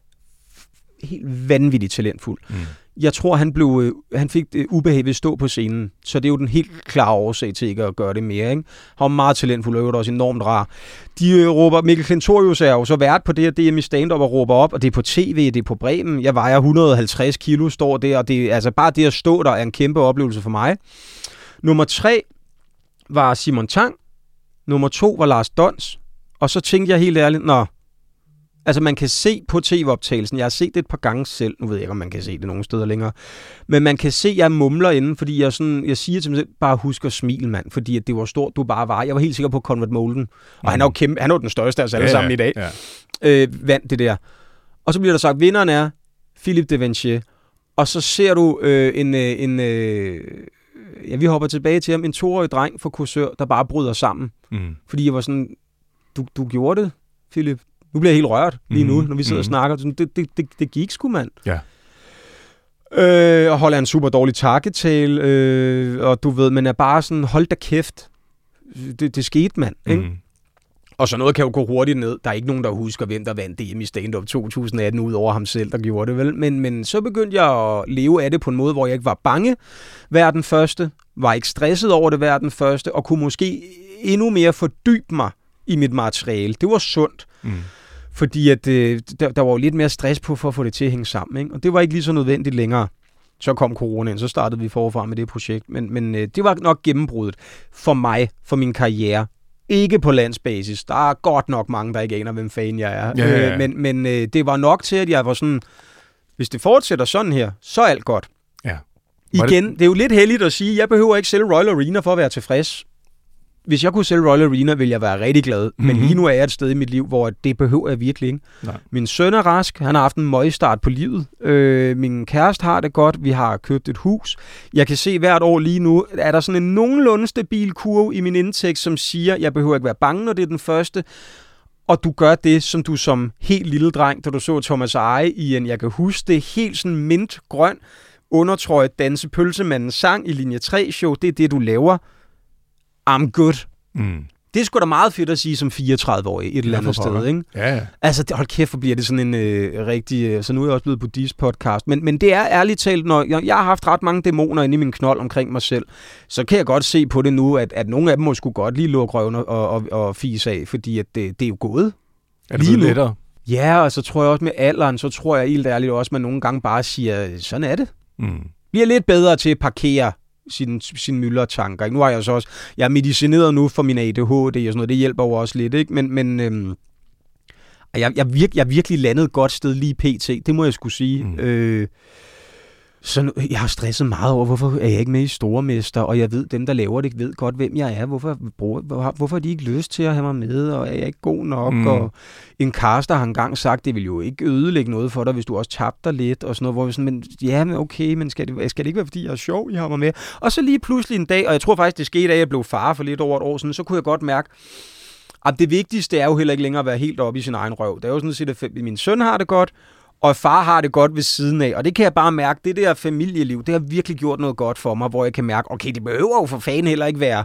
helt vanvittigt talentfuld. Mm. Jeg tror, han blev, han fik det ubehag ved at stå på scenen, så det er jo den helt klare årsag til ikke at gøre det mere. Ikke? Han var meget talentfuld, og også enormt rar. De øh, råber, Mikkel Klintorius er jo så vært på det her D M i stand-up og råber op, og det er på tv, det er på Bremen. Jeg vejer et hundrede og halvtreds kilo, står der, og det, altså bare det at stå der er en kæmpe oplevelse for mig. Nummer tre var Simon Tang. Nummer to var Lars Dons. Og så tænkte jeg helt ærligt, nå, altså man kan se på tv-optagelsen, jeg har set det et par gange selv, nu ved jeg ikke, om man kan se det nogen steder længere, men man kan se, at jeg mumler inden, fordi jeg, sådan, jeg siger til mig selv, bare husk at smile, mand, fordi at det var stort, du bare var. Jeg var helt sikker på Conrad Molden, og mm. han er jo kæmpe, han er jo den største af os alle ja, sammen i dag, ja. øh, vandt det der. Og så bliver der sagt, vinderen er Philippe Devanchier, og så ser du øh, en, øh, en øh, ja, vi hopper tilbage til ham, en toårig dreng fra Korsør, der bare bryder sammen, mm. fordi jeg var sådan, du, du gjorde det, Philippe. Nu bliver jeg helt rørt lige nu, mm, når vi sidder mm. og snakker. Det, det, det, det gik sgu, mand. Ja. Øh, og holder en super dårlig takketale, øh, og du ved, man er bare sådan, hold da kæft. Det, det skete, mand. Ikke? Mm. Og så noget kan jo gå hurtigt ned. Der er ikke nogen, der husker, hvem der vandt D M i stand-up to tusind atten, ud over ham selv, der gjorde det, vel? Men, men så begyndte jeg at leve af det på en måde, hvor jeg ikke var bange hver den første, var ikke stresset over det hver den første, og kunne måske endnu mere fordybe mig i mit materiale. Det var sundt. Mm. Fordi at, øh, der, der var jo lidt mere stress på for at få det til at hænge sammen, ikke? Og det var ikke lige så nødvendigt længere. Så kom coronaen, så startede vi forfra med det projekt. Men, men øh, det var nok gennembruddet for mig, for min karriere. Ikke på landsbasis. Der er godt nok mange, der ikke aner, hvem fanden jeg er. Ja, ja, ja. Øh, men men øh, det var nok til, at jeg var sådan, hvis det fortsætter sådan her, så er alt godt. Ja. Igen, det... det er jo lidt heldigt at sige, at jeg behøver ikke sælge Royal Arena for at være tilfreds. Hvis jeg kunne sælge Royal Arena, ville jeg være rigtig glad. Mm-hmm. Men lige nu er jeg et sted i mit liv, hvor det behøver jeg virkelig ikke. Nej. Min søn er rask. Han har haft en møgstart på livet. Øh, min kæreste har det godt. Vi har købt et hus. Jeg kan se hvert år lige nu, er der sådan en nogenlunde stabil kurve i min indtægt, som siger, jeg behøver ikke være bange, når det er den første. Og du gør det, som du som helt lille dreng, da du så Thomas Eje i en, jeg kan huske det, helt sådan mintgrøn undertrøje danse pølsemanden sang i linje tre show. Det er det, du laver. I'm good. Mm. Det er sgu da meget fedt at sige som fireogtredive-årig et eller andet sted, ikke? Ja, ja. Altså, hold kæft, hvor bliver det sådan en øh, rigtig... Øh, så nu er jeg også blevet buddhist-podcast. Men, men det er ærligt talt, når jeg, jeg har haft ret mange dæmoner inde i min knold omkring mig selv, så kan jeg godt se på det nu, at, at nogle af dem må sgu godt lige lukke røven og, og, og fise af, fordi at det, det er jo gået. Er det blevet lettere? Ja, og så tror jeg også med alderen, så tror jeg helt ærligt også, at man nogle gange bare siger, sådan er det. Mm. Bliver lidt bedre til at parkere sine sin myldertanker. Nu har jeg så også, jeg er medicineret nu for min A D H D og sådan noget, det hjælper jo også lidt, ikke? Men, men øhm, jeg, jeg, virk, jeg virkelig landet et godt sted lige pt, det må jeg skulle sige. Mm. Øh, så nu, jeg har stresset meget over, hvorfor er jeg ikke med i Stormester, og jeg ved, dem der laver det, ved godt, hvem jeg er. Hvorfor, hvor, hvorfor har de ikke lyst til at have mig med, og er jeg ikke god nok? Mm. Og en caster har engang sagt, det vil jo ikke ødelægge noget for dig, hvis du også tabte dig lidt, og sådan noget, hvor vi sådan, men ja, men okay, men skal det, skal det ikke være, fordi jeg er sjov, I har mig med? Og så lige pludselig en dag, og jeg tror faktisk, det skete, at jeg blev far for lidt over et år siden, så kunne jeg godt mærke, at det vigtigste er jo heller ikke længere at være helt oppe i sin egen røv. Det er jo sådan set, at min søn har det godt, og far har det godt ved siden af. Og det kan jeg bare mærke, det der familieliv, det har virkelig gjort noget godt for mig, hvor jeg kan mærke, okay, det behøver jo for fanden heller ikke være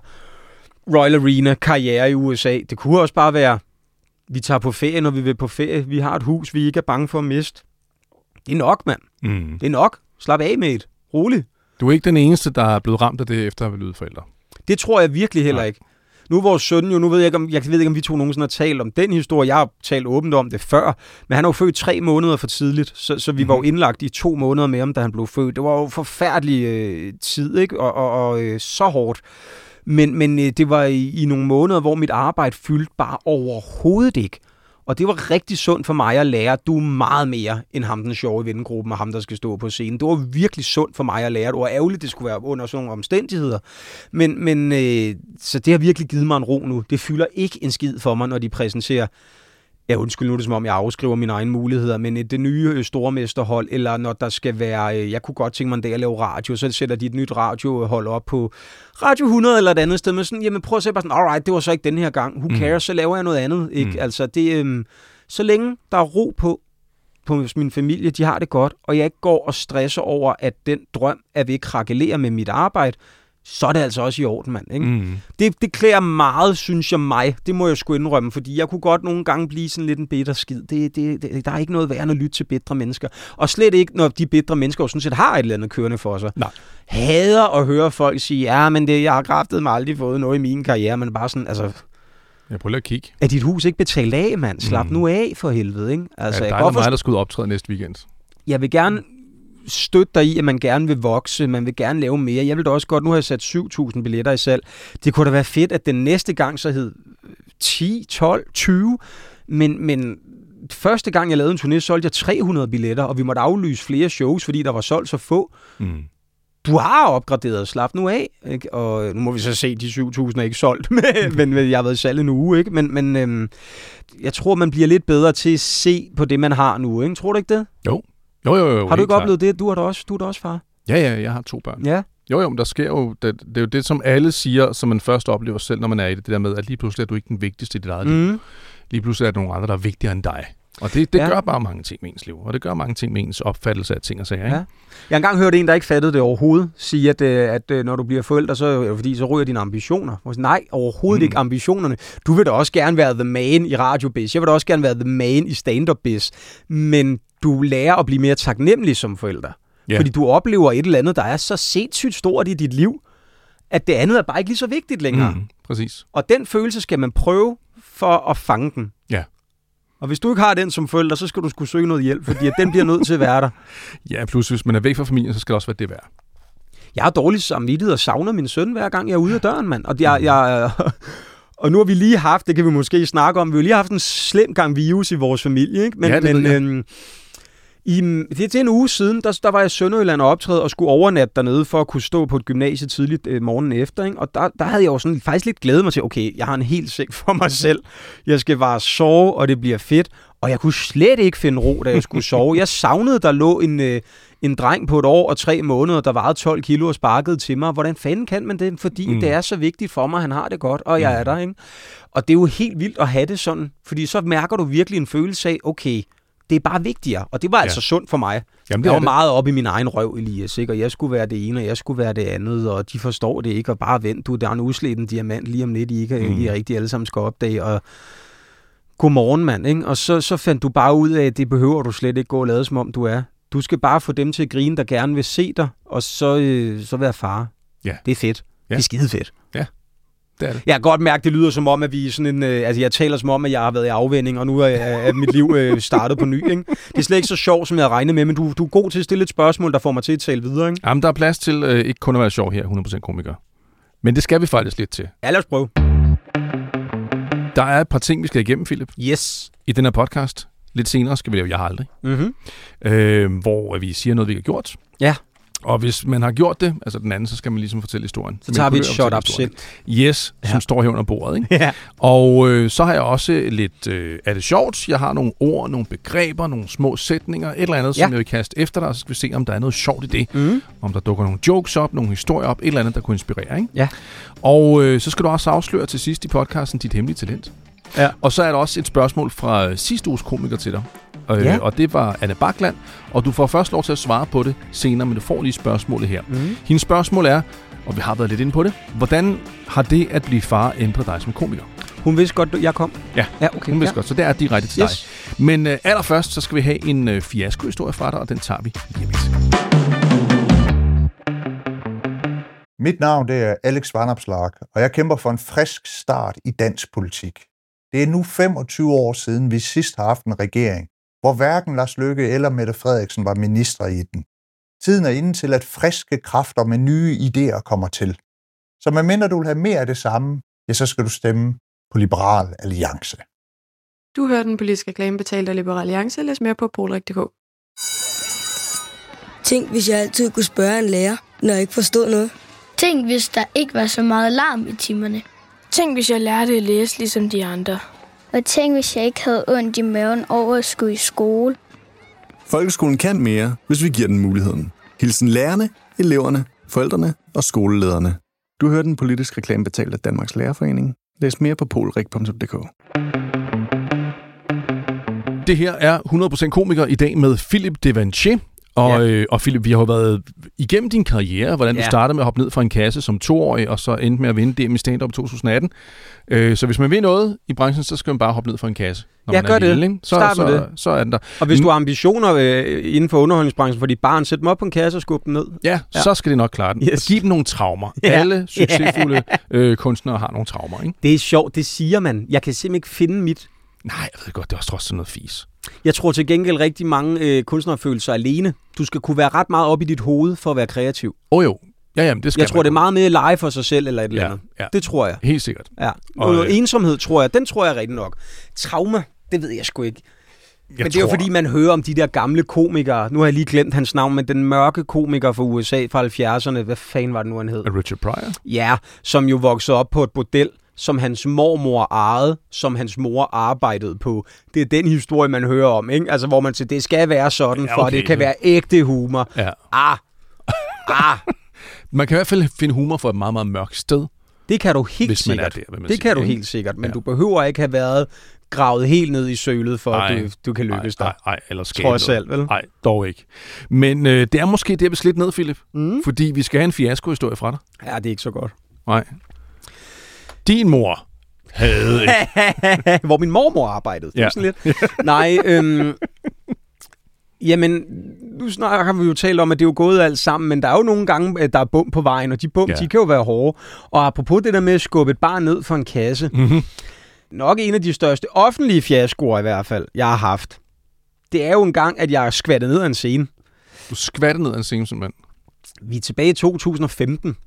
Royal Arena, karriere i U S A. Det kunne også bare være, vi tager på ferie, når vi vil på ferie. Vi har et hus, vi ikke er bange for at miste. Det er nok, mand. Mm. Det er nok. Slap af med et. Rolig. Du er ikke den eneste, der er blevet ramt af det, efter at have blevet forældre. Det tror jeg virkelig heller ikke. Nu er vores søn jo, nu ved jeg ikke, om, jeg ved ikke, om vi to nogensinde har talt om den historie. Jeg har talt åbent om det før, men han er jo født tre måneder for tidligt, så, så vi mm-hmm. var jo indlagt i to måneder med ham, da han blev født. Det var jo forfærdelig øh, tid, ikke? Og, og, og øh, så hårdt. Men, men øh, det var i, i nogle måneder, hvor mit arbejde fyldte bare overhovedet ikke. Og det var rigtig sundt for mig at lære, at du er meget mere end ham, den sjove i vennegruppen, og ham, der skal stå på scenen. Det var virkelig sundt for mig at lære. Det var ærgerligt, det skulle være under sådan nogle omstændigheder. Men, men øh, så det har virkelig givet mig en ro nu. Det fylder ikke en skid for mig, når de præsenterer, ja undskyld, nu er det som om, jeg afskriver mine egne muligheder, men det nye stormesterhold, eller når der skal være, øh, jeg kunne godt tænke mig en dag at lave radio, så sætter de et nyt radiohold op på Radio hundrede eller et andet sted, men sådan, jamen prøv at se bare sådan, alright, det var så ikke den her gang, who cares, mm. så laver jeg noget andet, ikke? Mm. Altså det, øh, så længe der er ro på, på min familie, de har det godt, og jeg ikke går og stresser over, at den drøm er ved at krakelere med mit arbejde, så er det altså også i orden, mand. Ikke? Mm. Det, det klæder meget, synes jeg, mig. Det må jeg sgu indrømme, fordi jeg kunne godt nogle gange blive sådan lidt en bitter skid. Det, det, det, der er ikke noget værd at lytte til bedre mennesker. Og slet ikke, når de bedre mennesker jo sådan set har et eller andet kørende for sig. Nej. Hader at høre folk sige, ja, men det, jeg har kraftet mig aldrig fået noget i min karriere, men bare sådan, altså... Jeg prøver lige at kigge. Er dit hus ikke betalt af, mand? Slap mm. nu af for helvede, ikke? Altså, ja, der er mig, der skulle optræde næste weekend. Jeg vil gerne støtte dig i, at man gerne vil vokse, man vil gerne lave mere. Jeg vil da også godt, nu har jeg sat syv tusind billetter i salg. Det kunne da være fedt, at den næste gang så hed ti, tolv, tyve, men, men første gang jeg lavede en turné, solgte jeg tre hundrede billetter, og vi måtte aflyse flere shows, fordi der var solgt så få. Mm. Du har opgraderet, slap nu af, ikke? Og nu må vi så se, de syv tusind er ikke solgt, men, men jeg har været i salg en uge, ikke? Men, men øhm, jeg tror, man bliver lidt bedre til at se på det, man har nu, ikke? Tror du ikke det? Jo. Jo, jo, jo. Har du ikke oplevet det? Du er da også, du er da også far. Ja, ja, jeg har to børn. Ja. Jo, jo, men der sker jo, det, det er jo det, som alle siger, som man først oplever selv, når man er i det, det der med, at lige pludselig er du ikke den vigtigste i dit eget liv. Mm. Lige pludselig er der nogle andre, der er vigtigere end dig. Og det, det ja. gør bare mange ting med ens liv, og det gør mange ting med ens opfattelse af ting og sager. Ikke? Ja. Jeg har engang hørt en, der ikke fattede det overhovedet, sige, at, at, at når du bliver forælder, så er det fordi, så ryger dine ambitioner. Sige, nej, overhovedet mm. ikke ambitionerne. Du vil da også gerne være the man i radiobiz. Jeg vil da også gerne være the man i stand-up-biz. Men du lærer at blive mere taknemmelig som forælder. Yeah. Fordi du oplever et eller andet, der er så sindssygt stort i dit liv, at det andet er bare ikke lige så vigtigt længere. Mm, præcis. Og den følelse skal man prøve for at fange den. Ja. Og hvis du ikke har den som forælder, så skal du skulle søge noget hjælp, fordi den bliver nødt til at være der. Ja, plus hvis man er væk fra familien, så skal det også være det værd. Jeg har dårligt samvittighed og savner min søn, hver gang jeg er ude af døren, mand. Og, jeg, jeg, og nu har vi lige haft, det kan vi måske snakke om, vi har lige haft en slem gang virus i vores familie, ikke? Men, ja, det men øhm, i, det, det er en uge siden, der, der var jeg i Sønderjylland og optræde og skulle overnatte dernede for at kunne stå på et gymnasie tidligt øh, morgenen efter. Ikke? Og der, der havde jeg jo sådan faktisk lidt glædet mig til, okay, jeg har en hel seng for mig selv. Jeg skal bare sove, og det bliver fedt. Og jeg kunne slet ikke finde ro, da jeg skulle sove. Jeg savnede, der lå en, øh, en dreng på et år og tre måneder, der vejede tolv kilo og sparkede til mig. Hvordan fanden kan man det? Fordi mm. det er så vigtigt for mig, han har det godt, og jeg mm. er der. Ikke? Og det er jo helt vildt at have det sådan, fordi så mærker du virkelig en følelse af, okay, det er bare vigtigere, og det var ja. altså sundt for mig. Jamen, det jeg var det. meget op i min egen røv, Elias, ikke? Og jeg skulle være det ene, og jeg skulle være det andet, og de forstår det ikke, og bare vent, du, der er en udsleden diamant lige om lidt, I ikke mm. I rigtig alle sammen skal opdage, og godmorgen, mand, ikke? Og så, så fandt du bare ud af, at det behøver du slet ikke gå og lade, som om du er. Du skal bare få dem til at grine, der gerne vil se dig, og så, øh, så være far. Ja. Det er fedt. Ja. Det er skide fedt. Ja. Det er det. Jeg kan godt mærke, det lyder som om, at vi er sådan en... Øh, altså, jeg taler som om, at jeg har været i afvænning, og nu er, er mit liv øh, startet på ny, ikke? Det er slet ikke så sjovt, som jeg regner med, men du, du er god til at stille et spørgsmål, der får mig til at tale videre, ikke? Jamen, der er plads til øh, ikke kun at være sjov her, hundrede procent komiker. Men det skal vi faktisk lidt til. Ja, lad os prøve. Der er et par ting, vi skal igennem, Philip. Yes. I den her podcast. Lidt senere skal vi lave Jeg har aldrig. Mm-hmm. Øh, hvor vi siger noget, vi ikke har gjort. Ja. Og hvis man har gjort det, altså den anden, så skal man ligesom fortælle historien. Så tager vi et shot up selv. Yes, ja. som står her under bordet. Ikke? Ja. Og øh, så har jeg også lidt, øh, er det sjovt? Jeg har nogle ord, nogle begreber, nogle små sætninger, et eller andet, ja. som jeg vil kaste efter dig, så skal vi se, om der er noget sjovt i det. Mm. Om der dukker nogle jokes op, nogle historier op, et eller andet, der kunne inspirere. Ikke? Ja. Og øh, så skal du også afsløre til sidst i podcasten dit hemmelige talent. Ja. Og så er der også et spørgsmål fra sidste uges komiker til dig. Øh, ja. Og det var Anne Bakland, og du får først lov til at svare på det senere, men du får lige spørgsmålet her. Mm. Hendes spørgsmål er, og vi har været lidt inde på det, hvordan har det at blive far ændret dig som komiker? Hun vidste godt, jeg kom. Ja, ja okay. Hun vidste ja. godt, så det er direkte til yes. dig. Men øh, allerførst, så skal vi have en øh, fiasko-historie fra dig, og den tager vi lige med. Mit navn det er Alex Vanopslagh, og jeg kæmper for en frisk start i dansk politik. Det er nu femogtyve år siden, vi sidst har haft en regering, hvor hverken Lars Løkke eller Mette Frederiksen var minister i den. Tiden er inde til, at friske kræfter med nye idéer kommer til. Så medmindre du vil have mere af det samme, ja, så skal du stemme på Liberal Alliance. Du hører den politiske reklame betalt af Liberal Alliance. Læs mere på polrik punktum d k. Tænk, hvis jeg altid kunne spørge en lærer, når jeg ikke forstod noget. Tænk, hvis der ikke var så meget larm i timerne. Tænk, hvis jeg lærte at læse ligesom de andre. Og tænk, hvis jeg ikke havde ondt i maven over at skulle i skole. Folkeskolen kan mere, hvis vi giver den muligheden. Hilsen lærerne, eleverne, forældrene og skolelederne. Du hører den politiske reklame betalt af Danmarks Lærerforening. Læs mere på polrik punktum d k. Det her er hundrede procent komiker i dag med Philip Devanché. Og, ja. øh, og Philip, vi har jo været igennem din karriere, hvordan ja. du startede med at hoppe ned fra en kasse som toårig, og så endte med at vinde D M i stand-up i to tusind atten. Øh, så hvis man vil noget i branchen, så skal man bare hoppe ned fra en kasse. Når ja, man gør er det. Lille, så, Start med så, det. Så er den der. Og hvis du har ambitioner øh, inden for underholdningsbranchen for dit barn, sæt dem op på en kasse og skub dem ned. Ja, ja. Så skal det nok klare den. Yes. Og give dem nogle traumer. Ja. Alle succesfulde øh, kunstnere har nogle traumer. Ikke? Det er sjovt, det siger man. Jeg kan simpelthen ikke finde mit... Nej, jeg ved godt, det er også trods sådan noget fis. Jeg tror til gengæld rigtig mange øh, kunstnere føler sig alene. Du skal kunne være ret meget op i dit hoved for at være kreativ. Åh oh, jo. Ja, jamen, det skal jeg tror, det er meget mere lege for sig selv eller et eller ja, andet. Ja. Det tror jeg. Helt sikkert. Ja. Og, og ensomhed, tror jeg, den tror jeg rigtig nok. Trauma, det ved jeg sgu ikke. Jeg men det er tror... jo fordi, man hører om de der gamle komikere. Nu har jeg lige glemt hans navn, men den mørke komiker fra U S A fra halvfjerdserne. Hvad fanden var det nu, han hed? Richard Pryor? Ja, som jo voksede op på et bordel, som hans mormor ejede, som hans mor arbejdede på. Det er den historie, man hører om, ikke? Altså, hvor man siger, det skal være sådan, ja, okay. for det kan være ægte humor. Ja. Ah, ah. Man kan i hvert fald finde humor for et meget, meget mørkt sted. Det kan du helt hvis sikkert. Der, det siger, kan du ikke? helt sikkert, men ja. du behøver ikke have været gravet helt ned i sølet, for ej, at du, du kan lykkes ej, dig. Nej, eller skabe Trods alt, vel? Nej, dog ikke. Men øh, det er måske det, vi slidt ned, Philip. Mm. Fordi vi skal have en fiasko-historie fra dig. Ja, det er ikke så godt. Nej. Din mor havde et... Hvor min mormor arbejdede. Det ja. er sådan lidt. Nej, øhm... Jamen, nu snart har vi jo talt om, at det er jo gået alt sammen, men der er jo nogle gange, der er bump på vejen, og de bump, ja. de kan jo være hårde. Og apropos det der med at skubbe et barn ned for en kasse, mm-hmm. nok en af de største offentlige fiaskoer i hvert fald, jeg har haft, det er jo en gang, at jeg skvattede ned af en scene. Du skvattede ned af en scene, simpelthen? Vi er tilbage i to tusind og femten,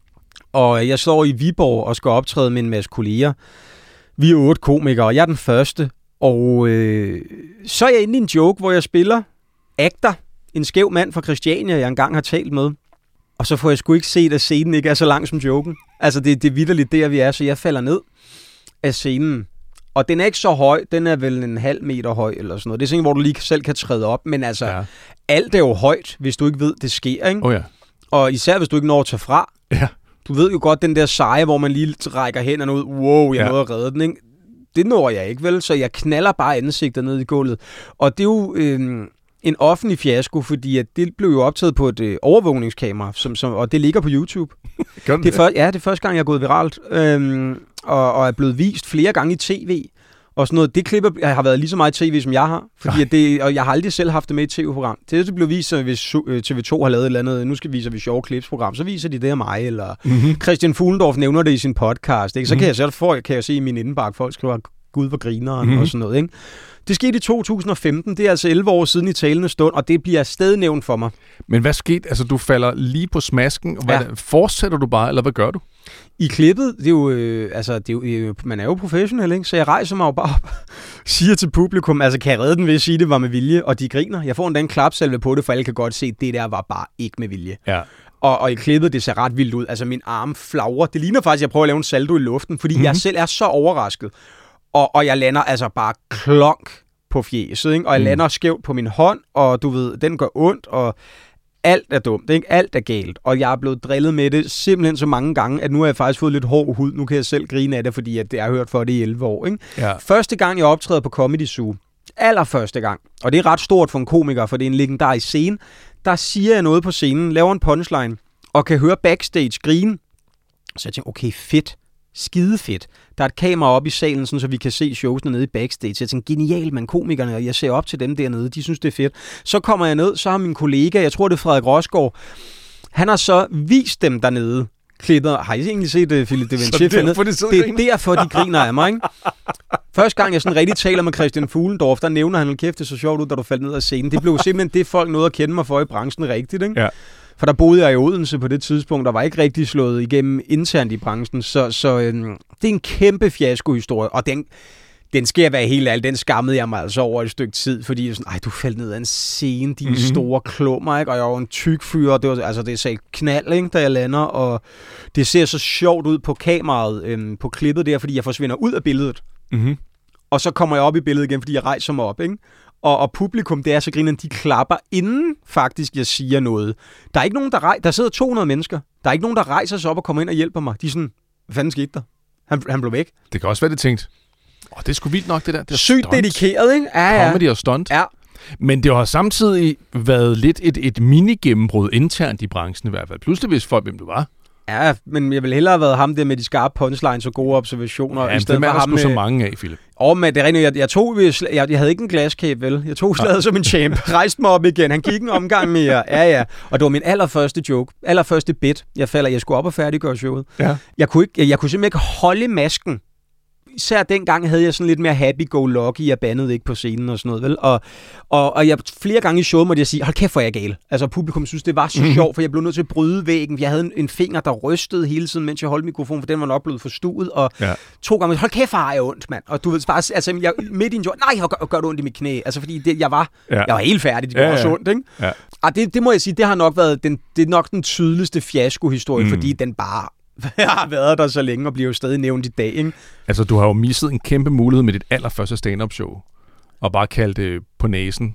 og jeg står i Viborg og skal optræde med en masse kolleger. Vi er otte komikere, og jeg er den første, og øh, så er jeg inde i en joke, hvor jeg spiller Agter, en skæv mand fra Christiania, jeg engang har talt med. Og så får jeg sgu ikke set, at scenen ikke er så lang som joken. Altså, det, det er vitterligt der, vi er, så jeg falder ned af scenen. Og den er ikke så høj, den er vel en halv meter høj, eller sådan noget. Det er sådan, hvor du lige selv kan træde op, men altså, ja. alt er jo højt, hvis du ikke ved, det sker, ikke? Oh ja. Og især, hvis du ikke når at tage fra. Ja. Du ved jo godt, den der seje, hvor man lige rækker hænderne ud. Wow, jeg ja. nåede at redde den, ikke? Det når jeg ikke, vel? Så jeg knaller bare ansigtet ned i gulvet. Og det er jo... Øh, en offentlig fiasko, fordi at det blev jo optaget på et øh, overvågningskamera, som, som, og det ligger på YouTube. Gør det? Det er for, ja, det er første gang, jeg er gået viralt, øhm, og, og er blevet vist flere gange i tv, og sådan noget. Det klipper jeg har været lige så meget i tv, som jeg har, fordi at det, og jeg har aldrig selv haft det med i et tv-program. Det, det blev vist, hvis T V to har lavet et eller andet, nu skal viser vi sjove klipsprogram, så viser de det af mig, eller mm-hmm. Christian Fuglendorf nævner det i sin podcast, ikke? Så mm-hmm. kan jeg selv få, kan jeg se i min indbakke, folk skriver, Gud hvor grineren, mm-hmm. og sådan noget, ikke? Det skete i to tusind og femten, det er altså elleve år siden i talende stund, og det bliver stadig nævnt for mig. Men hvad skete? Altså, du falder lige på smasken, og hvad, ja. fortsætter du bare, eller hvad gør du? I klippet, det er jo, øh, altså, det er jo, man er jo professionel, ikke? Så jeg rejser mig jo bare op, siger til publikum, altså kan jeg redde den ved at sige, det var med vilje, og de griner. Jeg får endda en klapsalve på det, for alle kan godt se, at det der var bare ikke med vilje. Ja. Og, og i klippet, det ser ret vildt ud. Altså, min arm flagrer. Det ligner faktisk, at jeg prøver at lave en saldo i luften, fordi mm-hmm. jeg selv er så overrasket. Og, og jeg lander altså bare klonk på fjeset, ikke? Og jeg mm. lander skævt på min hånd, og du ved, den gør ondt, og alt er dumt, ikke? Alt er galt. Og jeg er blevet drillet med det simpelthen så mange gange, at nu har jeg faktisk fået lidt hård hud. Nu kan jeg selv grine af det, fordi at jeg har hørt for det i elleve år, ikke? Ja. Første gang, jeg optræder på Comedy Zoo, allerførste gang, og det er ret stort for en komiker, for det er en legendarisk scene, der siger jeg noget på scenen, laver en punchline, og kan høre backstage grine. Så jeg tænker, okay, fedt. Skide fedt. Der er et kamera oppe i salen, sådan, så vi kan se showsene nede i backstage. Jeg tænkte, genialt, man, komikerne, og jeg ser op til dem dernede. De synes, det er fedt. Så kommer jeg ned, så har min kollega, jeg tror, det er Frederik Rosgaard, han har så vist dem dernede. Klippet. Har I egentlig set det, Philip? Det, det, det er derfor, de griner af mig, ikke? Første gang, jeg sådan rigtig taler med Christian Fuglendorf, der nævner han, hold kæft, det er så sjovt ud, da du faldt ned af scenen. Det blev simpelthen det, folk nåede at kende mig for i branchen rigtigt, ikke? Ja. For der boede jeg i Odense på det tidspunkt, der var ikke rigtig slået igennem internt i branchen, så, så øhm, det er en kæmpe fiasko-historie, og den, den skal jeg være helt ærlig, den skammede jeg mig altså over et stykke tid, fordi jeg sådan, ej, du faldt ned af en scene, dine mm-hmm. store klummer, ikke? Og jeg var en tyk fyr, og det var, altså det sagde knald, ikke, da jeg lander, og det ser så sjovt ud på kameraet, øhm, på klippet der, fordi jeg forsvinder ud af billedet, mm-hmm. og så kommer jeg op i billedet igen, fordi jeg rejser mig op, ikke? Og, og publikum, det er så grinende, de klapper, inden faktisk jeg siger noget. Der er ikke nogen, der rejser. Der sidder to hundrede mennesker. Der er ikke nogen, der rejser sig op og kommer ind og hjælper mig. De er sådan, hvad fanden skete der? Han, han blev væk. Det kan også være, det tænkt. Åh, det er sgu vildt nok, det der. Det sygt stunt. Dedikeret, ikke? Ja, ja. Comedy og stunt. Ja. Men det har samtidig været lidt et, et mini-gennembrud internt i branchen i hvert fald. Pludselig vidste folk, hvem du var. Ja, men jeg ville hellere have været ham der med de skarpe punchlines og gode observationer. Ja, i stedet det er for ham med... så mange af, Philip. Åh, men det er rent, jeg, jeg tog, jeg, jeg havde ikke en glaskæbe, vel? Jeg tog slaget som en champ, rejste mig op igen, han gik en omgang mere, ja ja. Og det var min allerførste joke, allerførste bit. Jeg falder, jeg skulle op og færdiggøre showet. Ja. Jeg kunne, ikke, jeg, jeg kunne simpelthen ikke holde masken. Især dengang havde jeg sådan lidt mere happy-go-lucky, jeg bandede ikke på scenen og sådan noget, vel? Og, og, og jeg, flere gange i showet måtte jeg sige, hold kæft, hvor er jeg gal. Altså publikum synes, det var så mm-hmm. sjovt, for jeg blev nødt til at bryde væggen. Jeg havde en, en finger, der rystede hele tiden, mens jeg holdt mikrofonen, for den var nok blevet forstuet. Og ja. to gange, hold kæft, hvor har jeg ondt, mand. Og du ved bare, altså jeg, midt i en joke, nej, jeg gør, gør det ondt i mit knæ. Altså fordi det, jeg var, ja. jeg var helt færdig, det var ja, også ja. ondt, ikke? Ja. Og det, det må jeg sige, det har nok været den, det er nok den tydeligste fiasko-historie, mm. fordi den bare... Jeg har været der så længe og bliver jo stadig nævnt i dag, ikke? Altså, du har jo misset en kæmpe mulighed med dit allerførste stand-up show, og bare kaldt det på næsen.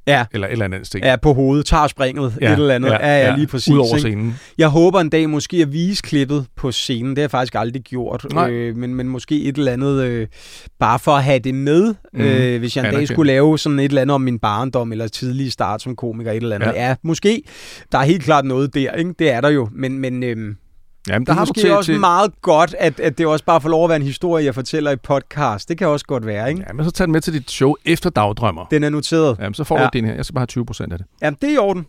Ja. Eller et eller andet sted. Ja, på hovedet, tager springet, ja, et eller andet. Ja, ja, ja lige præcis. Ud over scenen. Jeg håber en dag måske at vise klippet på scenen. Det har jeg faktisk aldrig gjort. Øh, men, men måske et eller andet, øh, bare for at have det med. Mm. Øh, hvis jeg en dag skulle lave sådan et eller andet om min barndom, eller tidlig start som komiker, et eller andet. Ja, ja måske. Der er helt klart noget der, ikke? Det er der jo. Men... men øh, Jamen, der det er måske til, også til... meget godt, at, at det også bare får lov at være en historie, jeg fortæller i podcast. Det kan også godt være, ikke? Ja, men så tag den med til dit show efter Dagdrømmer. Den er noteret. Jamen, så får ja. du den her. Jeg skal bare have tyve procent af det. Jamen, det er i orden.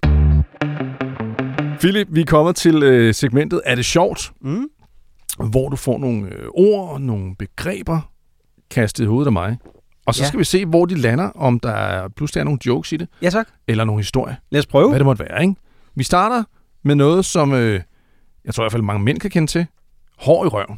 Philip, vi er kommet til øh, segmentet Er det sjovt? Mm. Hvor du får nogle øh, ord, nogle begreber kastet i hovedet af mig. Og så ja. skal vi se, hvor de lander, om der er, pludselig er nogle jokes i det. Ja, tak. Eller nogle historier. Lad os prøve. Hvad det måtte være, ikke? Vi starter med noget, som... Øh, jeg tror i hvert fald, mange mænd kan kende til. Hår i røven.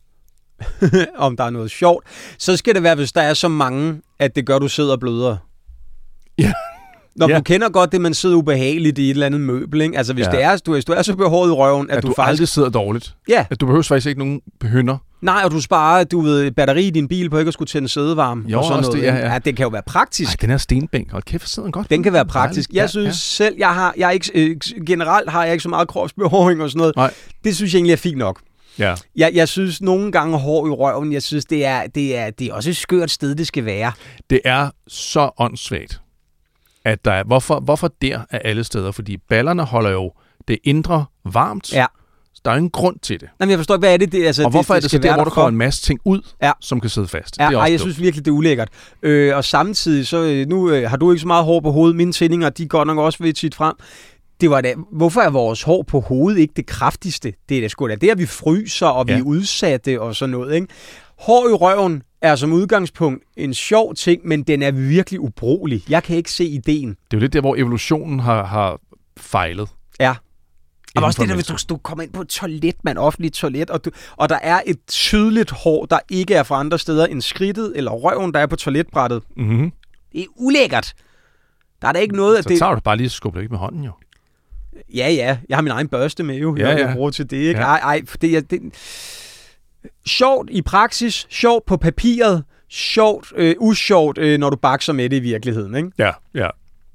Om der er noget sjovt. Så skal det være, hvis der er så mange, at det gør, du sidder blødere. Ja. Når ja. du kender godt det, man sidder ubehageligt i et eller andet møbel, ikke? Altså hvis, ja. det er, du, hvis du er så behåret i røven, at, at du, du faktisk... aldrig sidder dårligt. Ja. At du behøver faktisk ikke nogen behønder. Nej, og du sparer, du ved, batteri i din bil på ikke at skulle tænde sædevarme. Jo, og sådan noget. Det, ja, ja. ja, det kan jo være praktisk. Ej, den her stenbænk, hold kæft, sidder den godt. Den kan være praktisk. Jeg ja, synes ja. selv, jeg har, jeg ikke, øh, generelt har jeg ikke så meget kropsbehåring og sådan noget. Nej. Det synes jeg egentlig er fint nok. Ja. Jeg, jeg synes nogle gange hår i røven, jeg synes, det er, det er, det er også et skørt sted, det skal være. Det er så åndssvagt, at der er, hvorfor, hvorfor der er alle steder? Fordi ballerne holder jo det indre varmt. Ja. Der er ingen grund til det. Jamen, jeg forstår ikke, hvad er det? det altså, og hvorfor det, er det så der, hvor der kommer en masse ting ud, ja. som kan sidde fast? Ja, det er ej, jeg dumt. synes virkelig, det er ulækkert. Øh, og samtidig, så nu øh, har du ikke så meget hår på hovedet. Mine tændinger, de går nok også ved tit frem. Det var da, hvorfor er vores hår på hovedet ikke det kraftigste? Det er da sgu da det, at vi fryser, og ja. vi er udsatte og sådan noget, ikke? Hår i røven er som udgangspunkt en sjov ting, men den er virkelig ubrugelig. Jeg kan ikke se ideen. Det er jo lidt der, hvor evolutionen har, har fejlet. Ja. Og også det der, hvis du, du kommer ind på et toilet, man offentligt toilet, og, du, og der er et tydeligt hår, der ikke er fra andre steder end skridtet eller røven, der er på toiletbrættet. Mm-hmm. Det er ulækkert. Der er der ikke noget af så det... Så tager du bare lige skubber ikke med hånden, jo. Ja, ja. Jeg har min egen børste med, jo. Ja, jeg, ja. jeg bruger til det, ikke? Ja. Ej, ej. Det er... Det... Sjovt i praksis, sjovt på papiret, sjovt, øh, usjovt, øh, når du bakser med det i virkeligheden, ikke? Ja, ja.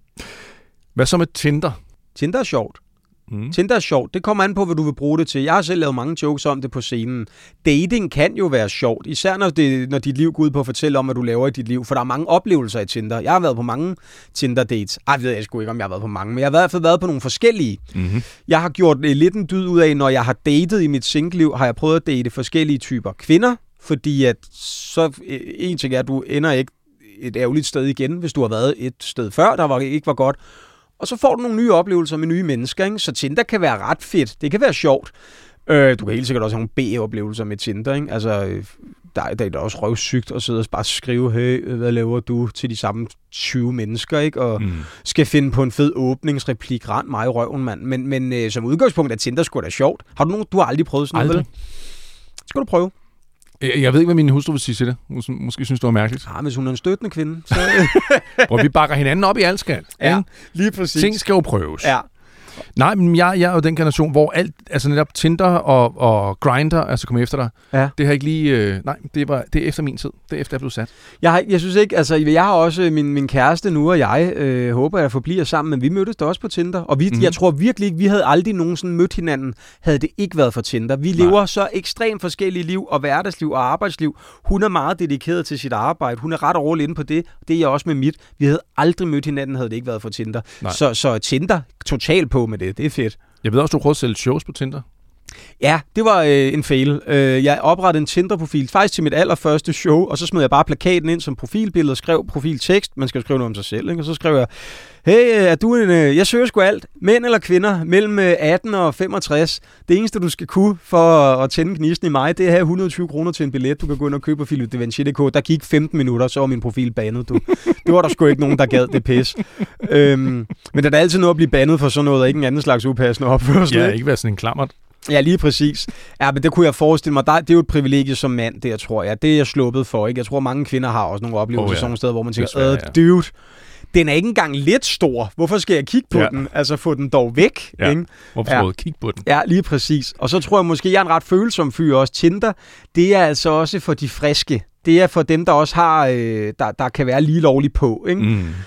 Hvad så med Tinder? Tinder er sjovt. Mm. Tinder er sjovt. Det kommer an på, hvad du vil bruge det til. Jeg har selv lavet mange jokes om det på scenen. Dating kan jo være sjovt, især når, det, når dit liv går ud på at fortælle om, hvad du laver i dit liv. For der er mange oplevelser i Tinder. Jeg har været på mange Tinder-dates. Ej, jeg ved jeg sgu ikke, om jeg har været på mange, men jeg har i hvert fald været på nogle forskellige. Mm-hmm. Jeg har gjort eh, lidt en dyd ud af, når jeg har datet i mit single-liv, har jeg prøvet at date forskellige typer kvinder, fordi at så eh, en ting er, at du ender ikke et ærgerligt sted igen, hvis du har været et sted før, der var, ikke var godt. Og så får du nogle nye oplevelser med nye mennesker, ikke? Så Tinder kan være ret fedt. Det kan være sjovt. Øh, du kan helt sikkert også have nogle B-oplevelser med Tinder, ikke? Altså, der, der er da også røvsygt at sidde og bare skrive, hey, hvad laver du til de samme tyve mennesker, ikke? Og mm. skal finde på en fed åbningsreplik, rend mig i røven, mand. Men, men øh, som udgangspunkt er Tinder sgu da sjovt. Har du nogen, du har aldrig prøvet sådan noget? Aldrig. Skal du prøve? Jeg ved ikke, hvad min hustru vil sige til det. Mås- måske synes, det var mærkeligt. Ja, hvis hun er en støttende kvinde. Så... Hvor vi bakker hinanden op i alt skal. Ja, ikke? lige præcis. Ting skal jo prøves. Ja. Nej, men jeg, jeg er jo den generation, hvor alt, altså netop Tinder og, og Grindr, altså kommer efter dig. Ja. Det har ikke lige, øh, nej, det var det er efter min tid. Det er efter, jeg blev sat. Jeg, har, jeg synes ikke, altså jeg har også min, min kæreste nu, og jeg øh, håber, at jeg forbliver sammen, men vi mødtes da også på Tinder. Og vi, mm-hmm. jeg tror virkelig ikke, vi havde aldrig nogensinde mødt hinanden, havde det ikke været for Tinder. Vi nej. lever så ekstremt forskellige liv, og hverdagsliv og arbejdsliv. Hun er meget dedikeret til sit arbejde. Hun er ret all inde på det. Det er jeg også med mit. Vi havde aldrig mødt hinanden, havde det ikke været for Tinder. Så, så Tinder, totalt på med det. Det er fedt. Jeg ved også, du prøvede at sælge shows på Tinder. Ja, det var øh, en fail. Øh, jeg oprettede en Tinder-profil, faktisk til mit allerførste show, og så smed jeg bare plakaten ind som profilbillede og skrev profiltekst. Man skal jo skrive noget om sig selv, ikke? Og så skrev jeg, hey, er du en, øh, jeg søger sgu alt, mænd eller kvinder, mellem atten og femogtres. Det eneste, du skal kunne for at tænde gnisten i mig, det er at have et hundrede og tyve kroner til en billet. Du kan gå ind og købe på Philip De Vinci punktum d k. Der gik femten minutter, så var min profil banet. Du. Det var der sgu ikke nogen, der gad det pis. øhm, men der er altid noget at blive banet for sådan noget, og ikke en anden slags upassende opførsel. Ja, ikke være sådan en klammert. Ja, lige præcis. Ja, men det kunne jeg forestille mig. Der, det er jo et privilegie som mand, det jeg tror jeg. Det er jeg sluppet for, ikke? Jeg tror, mange kvinder har også nogle oplevelser oh, ja. sådan steder, hvor man tænker, øh, ja. dude, den er ikke engang lidt stor. Hvorfor skal jeg kigge på ja. den? Altså, få den dog væk, ja. ikke? Hvorfor skal ja. jeg kigge på den? Ja, lige præcis. Og så tror jeg måske, jeg er en ret følsom fyr også. Tinder, det er altså også for de friske. Det er for dem, der også har, øh, der, der kan være lige lovligt på, ikke? Mm.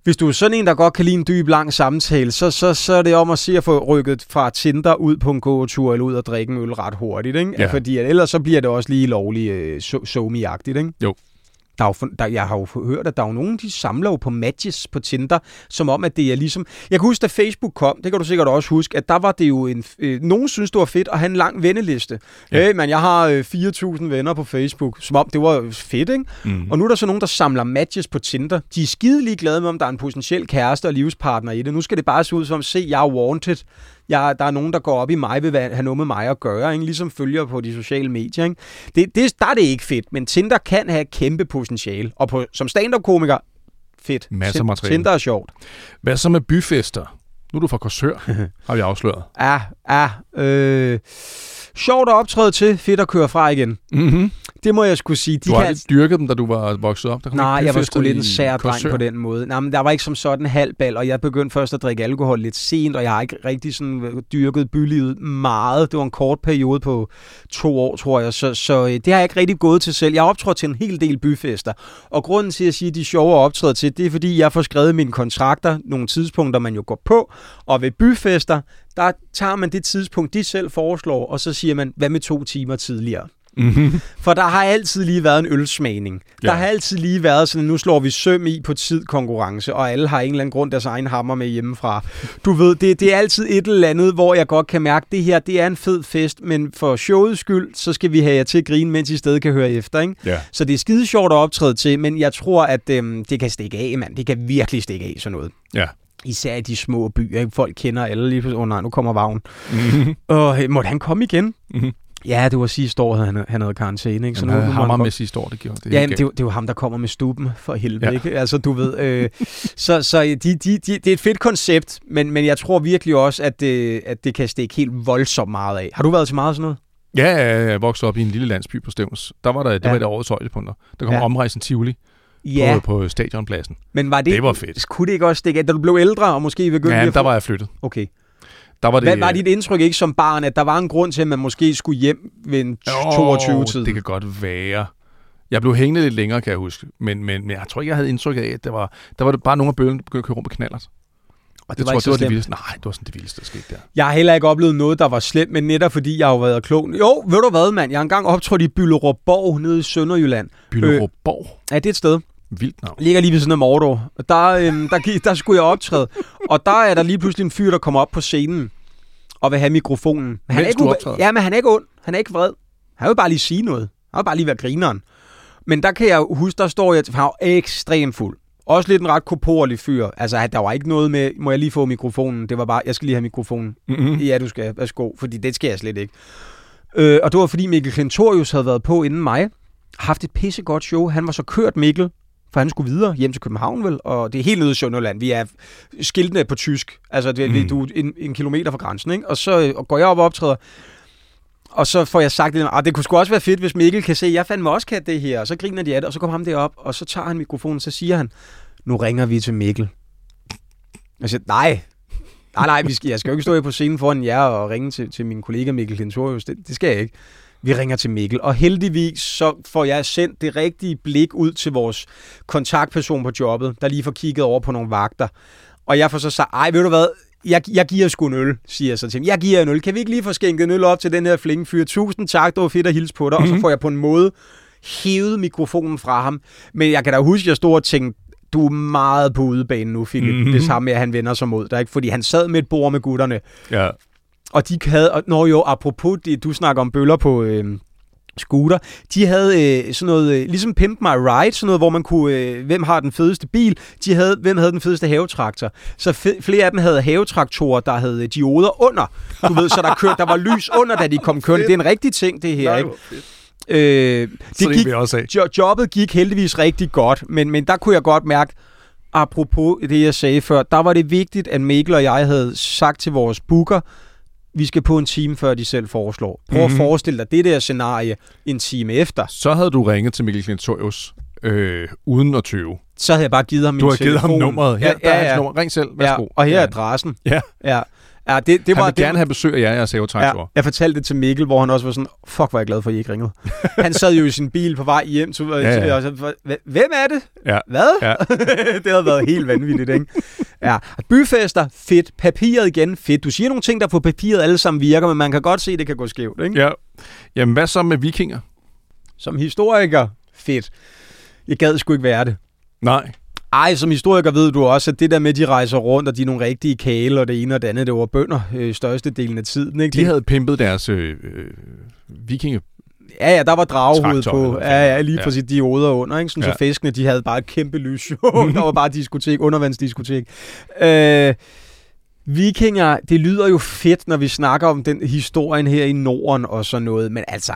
Hvis du er sådan en, der godt kan lide en dyb, lang samtale, så, så, så er det om at se at få rykket fra Tinder ud på en gåtur eller ud og drikke en øl ret hurtigt, ikke? Ja. Fordi ellers så bliver det også lige lovligt øh, somi-agtigt, ikke? Jo. Der er jo, der, jeg har jo hørt, at der er jo nogen, de samler jo på matches på Tinder, som om, at det er ligesom... Jeg kan huske, da Facebook kom, det kan du sikkert også huske, at der var det jo en... Øh, nogen synes, det var fedt at have en lang venneliste. Ja. Hey, man, jeg har øh, fire tusind venner på Facebook, som om det var fedt, ikke? Mm. Og nu er der så nogen, der samler matches på Tinder. De er skide ligeglade med, om der er en potentiel kæreste og livspartner i det. Nu skal det bare se ud som, se, jeg er wanted. Jeg, der er nogen, der går op i mig, vil have noget med mig at gøre, ikke? Ligesom følger på de sociale medier. Ikke? Det, det, der er det ikke fedt, men Tinder kan have kæmpe potentiale. Og på, som stand-up-komiker, fedt. Masser af materiale. Tinder er sjovt. Hvad så med byfester? Nu er du fra Korsør, har vi afsløret. Ja, ja. Øh, sjovt at optræde til, fedt at køre fra igen. Mm-hmm. Det må jeg skulle sige. De du har kan... aldrig dyrket dem, da du var vokset op? Der Nej, jeg var sgu lidt en sær dreng på den måde. Nej, men der var ikke som sådan halvbal, og jeg begyndte først at drikke alkohol lidt sent, og jeg har ikke rigtig sådan dyrket bylivet meget. Det var en kort periode på to år, tror jeg, så, så det har jeg ikke rigtig gået til selv. Jeg har optrådt til en hel del byfester, og grunden til at sige, at de er sjove at optræde til, det er fordi, jeg får skrevet mine kontrakter, nogle tidspunkter, man jo går på, og ved byfester, der tager man det tidspunkt, de selv foreslår, og så siger man, hvad med to timer tidligere? Mm-hmm. For der har altid lige været en ølsmagning. Ja. Der har altid lige været sådan, nu slår vi søm i på tid konkurrence, og alle har en eller anden grund deres egen hammer med hjemmefra. Du ved, det, det er altid et eller andet, hvor jeg godt kan mærke, det her, det er en fed fest, men for showets skyld, så skal vi have jer til at grine, mens I stadig kan høre efter, ikke? Ja. Så det er skide sjovt at optræde til, men jeg tror, at øhm, det kan stikke af, mand. Det kan virkelig stikke af sådan noget. Ja. Især i de små byer, ikke? Folk kender alle lige. Åh oh, nej, nu kommer Vagn. Mm-hmm. Og måtte han komme igen? Mm-hmm. Ja, det var sidste år, han, han havde karantæne, ikke? Så nu havde hammer med sidste år, det gjorde det. Ja, men det, det er jo ham, der kommer med stuben, for helvede, ja. Ikke? Altså, du ved... Øh, så så de, de, de, det er et fedt koncept, men, men jeg tror virkelig også, at det, at det kan stikke helt voldsomt meget af. Har du været til meget sådan noget? Ja, jeg voksede op i en lille landsby på Stevns. Der var der, det ja. var et årets højdepunkter. Der kom ja. omrejsen Tivoli. Ja. På, på stadionpladsen. Men var det, det var fedt. Kunne det ikke også stikke af, da du blev ældre, og måske begyndte ja, at der var jeg flyttet. Okay. Der var det, Hvad var dit indtryk ikke som barn, at der var en grund til, at man måske skulle hjem ved en toogtyve-tid? Det kan godt være. Jeg blev hængende lidt længere, kan jeg huske. Men, men, men jeg tror ikke, jeg havde indtryk af, at der var, der var det bare nogle af bøllerne, der begyndte at køre rundt på knallert. Og det, det var, tror, det var det vildeste. Nej, det var sådan det vildeste, der skete der. Jeg har heller ikke oplevet noget, der var slemt, men netop fordi jeg har været klog. Jo, ved du hvad, mand? Jeg har engang optrådt i Byllerupborg nede i Sønderjylland. Byllerupborg? Øh, ja, det er et sted. Vildt navn. Ligger lige ved sådan en Mordor. Der, øhm, der, der, der skulle jeg optræde. Og der er der lige pludselig en fyr, der kommer op på scenen og vil have mikrofonen. Men han er ikke u- ja, men han er ikke ond. Han er ikke vred. Han vil bare lige sige noget. Han vil bare lige være grineren. Men der kan jeg huske, der står jeg, han er ekstremt fuld. Også lidt en ret korporlig fyr. Altså, der var ikke noget med, må jeg lige få mikrofonen? Det var bare, jeg skal lige have mikrofonen. Mm-hmm. Ja, du skal. Værsgo. Fordi det skal jeg slet ikke. Øh, og det var fordi Mikkel Klintorius havde været på inden mig. Haft et pissegodt show. Han var så kørt, Mikkel, for han skulle videre hjem til København, vel? Og det er helt nede i Sønderjylland. Vi er skiltene på tysk. Altså, det, mm. du er en, en kilometer fra grænsen, ikke? Og så og går jeg op og optræder. Og så får jeg sagt, at det kunne sgu også være fedt, hvis Mikkel kan se, at jeg fandme også kan det her. Og så griner de af det, og så kommer ham derop, og så tager han mikrofonen, så siger han, nu ringer vi til Mikkel. Jeg siger, nej, nej, nej, vi skal, jeg skal jo ikke stå her på scenen foran jer og ringe til, til min kollega Mikkel Klintorius. Det, det skal jeg ikke. Vi ringer til Mikkel, og heldigvis så får jeg sendt det rigtige blik ud til vores kontaktperson på jobbet, der lige får kigget over på nogle vagter. Og jeg får så sagt, ej, ved du hvad, jeg, jeg giver sgu en øl, siger jeg så til ham. Jeg giver en øl. Kan vi ikke lige få skænket en øl op til den her flinke fyr? Tusind tak, det var fedt at hilse på dig. Mm-hmm. Og så får jeg på en måde hævet mikrofonen fra ham. Men jeg kan da huske, at jeg stod og tænkte, du er meget på udebanen nu, Philip. Mm-hmm. Det samme med, at han vender sig mod dig, ikke? Fordi han sad med et bord med gutterne. Ja. Og de havde, og når jo, apropos det, du snakker om bøller på øh, scooter, de havde øh, sådan noget, øh, ligesom Pimp My Ride, sådan noget, hvor man kunne, øh, hvem har den fedeste bil, de havde, hvem havde den fedeste havetraktor. Så fe- flere af dem havde havetraktorer, der havde dioder under, du ved, så der, kørte, der var lys under, da de kom kørende. Det er en rigtig ting, det her, ikke? Øh, det gik, jo, jobbet gik heldigvis rigtig godt, men, men der kunne jeg godt mærke, apropos det, jeg sagde før, der var det vigtigt, at Mikkel og jeg havde sagt til vores booker, vi skal på en time, før de selv foreslår. Prøv mm-hmm. at forestille dig det der scenarie en time efter. Så havde du ringet til Mikkel Klintorius øh, uden at tøve. Så havde jeg bare givet ham min telefon. telefon. Du har givet ham nummeret. Her, ja, der ja, ja. er hans nummer. Ring selv. Værsgo. Ja, og her er adressen. Ja. ja. Ja, det, det han var, vil det, gerne have besøg af jer, jeg sagde ja, jeg fortalte det til Mikkel, hvor han også var sådan, fuck, hvor er jeg glad for, at I ikke ringede. Han sad jo i sin bil på vej hjem, så, ja, ja. Og så, hvem er det? Ja. Hvad? Ja. Det havde været helt vanvittigt, ikke? Ja. Byfester, fedt. Papiret igen, fedt. Du siger nogle ting, der på papiret alle sammen virker, men man kan godt se, at det kan gå skævt, ikke? Ja. Jamen, hvad så med vikinger? Som historiker, fedt. Jeg gad sgu ikke være det. Nej. Ej, som historiker ved du også, at det der med, at de rejser rundt, og de er nogle rigtige kæle, og det ene og det andet, det var bønder øh, største delen af tiden. Ikke? De havde pimpet deres øh, øh, vikinge. Ja, ja, der var dragehoved på. Ja, ja, lige ja. præcis dioder under. Ikke? Sådan, ja. Så fiskene, de havde bare et kæmpe lys. Der var bare diskotek, undervandsdiskotek. Øh, vikinger, det lyder jo fedt, når vi snakker om den historien her i Norden og sådan noget, men altså...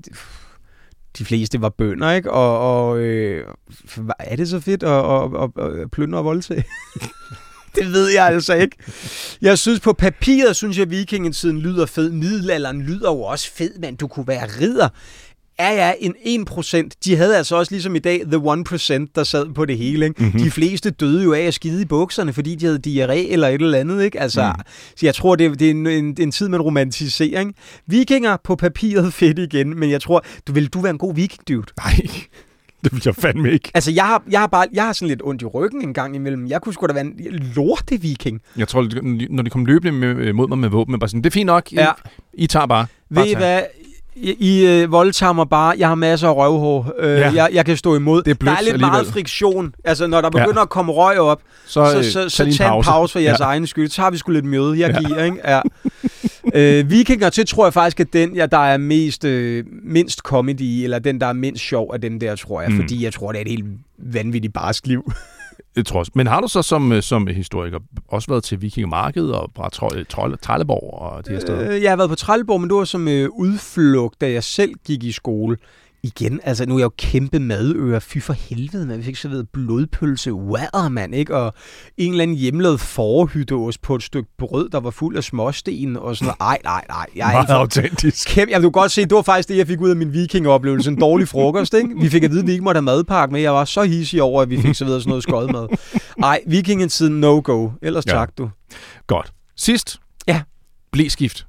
De fleste var bønder, ikke? Og, og øh, er det så fedt at, at, at, at plyndre og voldtage? Det ved jeg altså ikke. Jeg synes på papiret, synes jeg, at vikingetiden lyder fed. Middelalderen lyder jo også fed, men du kunne være ridder. Ja, ja, en en procent. De havde altså også ligesom i dag the one percent, der sad på det hele. Ikke? Mm-hmm. De fleste døde jo af at skide i bukserne, fordi de havde diarré eller et eller andet. Ikke? Altså, mm. Så jeg tror, det, det er en, en, en tid med romantisering. Vikinger på papiret fedt igen, men jeg tror, du vil du være en god viking, dude? Nej, det vil jeg fandme ikke. Altså, jeg har, jeg har, bare, jeg har sådan lidt ondt i ryggen en gang imellem. Jeg kunne sgu da være en lorte-viking. Jeg tror, når de kom løbende med, mod mig med våben, bare sådan, det er fint nok, I, ja. I tager bare. bare Ved I hvad? I, I øh, voldtager mig bare. Jeg har masser af røvhår. Øh, ja. jeg, jeg kan stå imod. Det er blødt, der er lidt alligevel. Meget friktion. Altså, når der begynder ja. At komme røg op, så, så, så, så, så tag en pause for jeres ja. Egen skyld. Så har vi sgu lidt mjøde, jeg ja. Giver. Ikke? Ja. øh, Vikinger til tror jeg faktisk, at den, ja, der er mest, øh, mindst comedy, eller den, der er mindst sjov af den der, tror jeg. Mm. Fordi jeg tror, det er et helt vanvittigt barsk liv. Jeg tror også. Men har du så som, som historiker også været til Vikingemarkedet og bare Trelleborg og de her steder? Øh, jeg har været på Trelleborg, men det var som øh, udflugt, da jeg selv gik i skole. Igen, altså nu er jeg jo kæmpe madører. Fy for helvede, man. Vi fik serveret blodpølse, wow, mand, ikke? Og en eller anden hjemmelavet forhytteost på et stykke brød, der var fuld af småsten og sådan noget. Ej, nej, nej. Jeg er meget autentisk. Kæmpe, jeg vil godt se, det var faktisk det, jeg fik ud af min vikingeoplevelse. En dårlig frokost, ikke? Vi fik at vide, at vi ikke måtte have madpakke med. Jeg var så hissig over, at vi fik serveret sådan noget skodmad. Ej, vikingetiden no-go. Ellers ja. Tak, du. Godt. Sidst. Ja. Bleskift.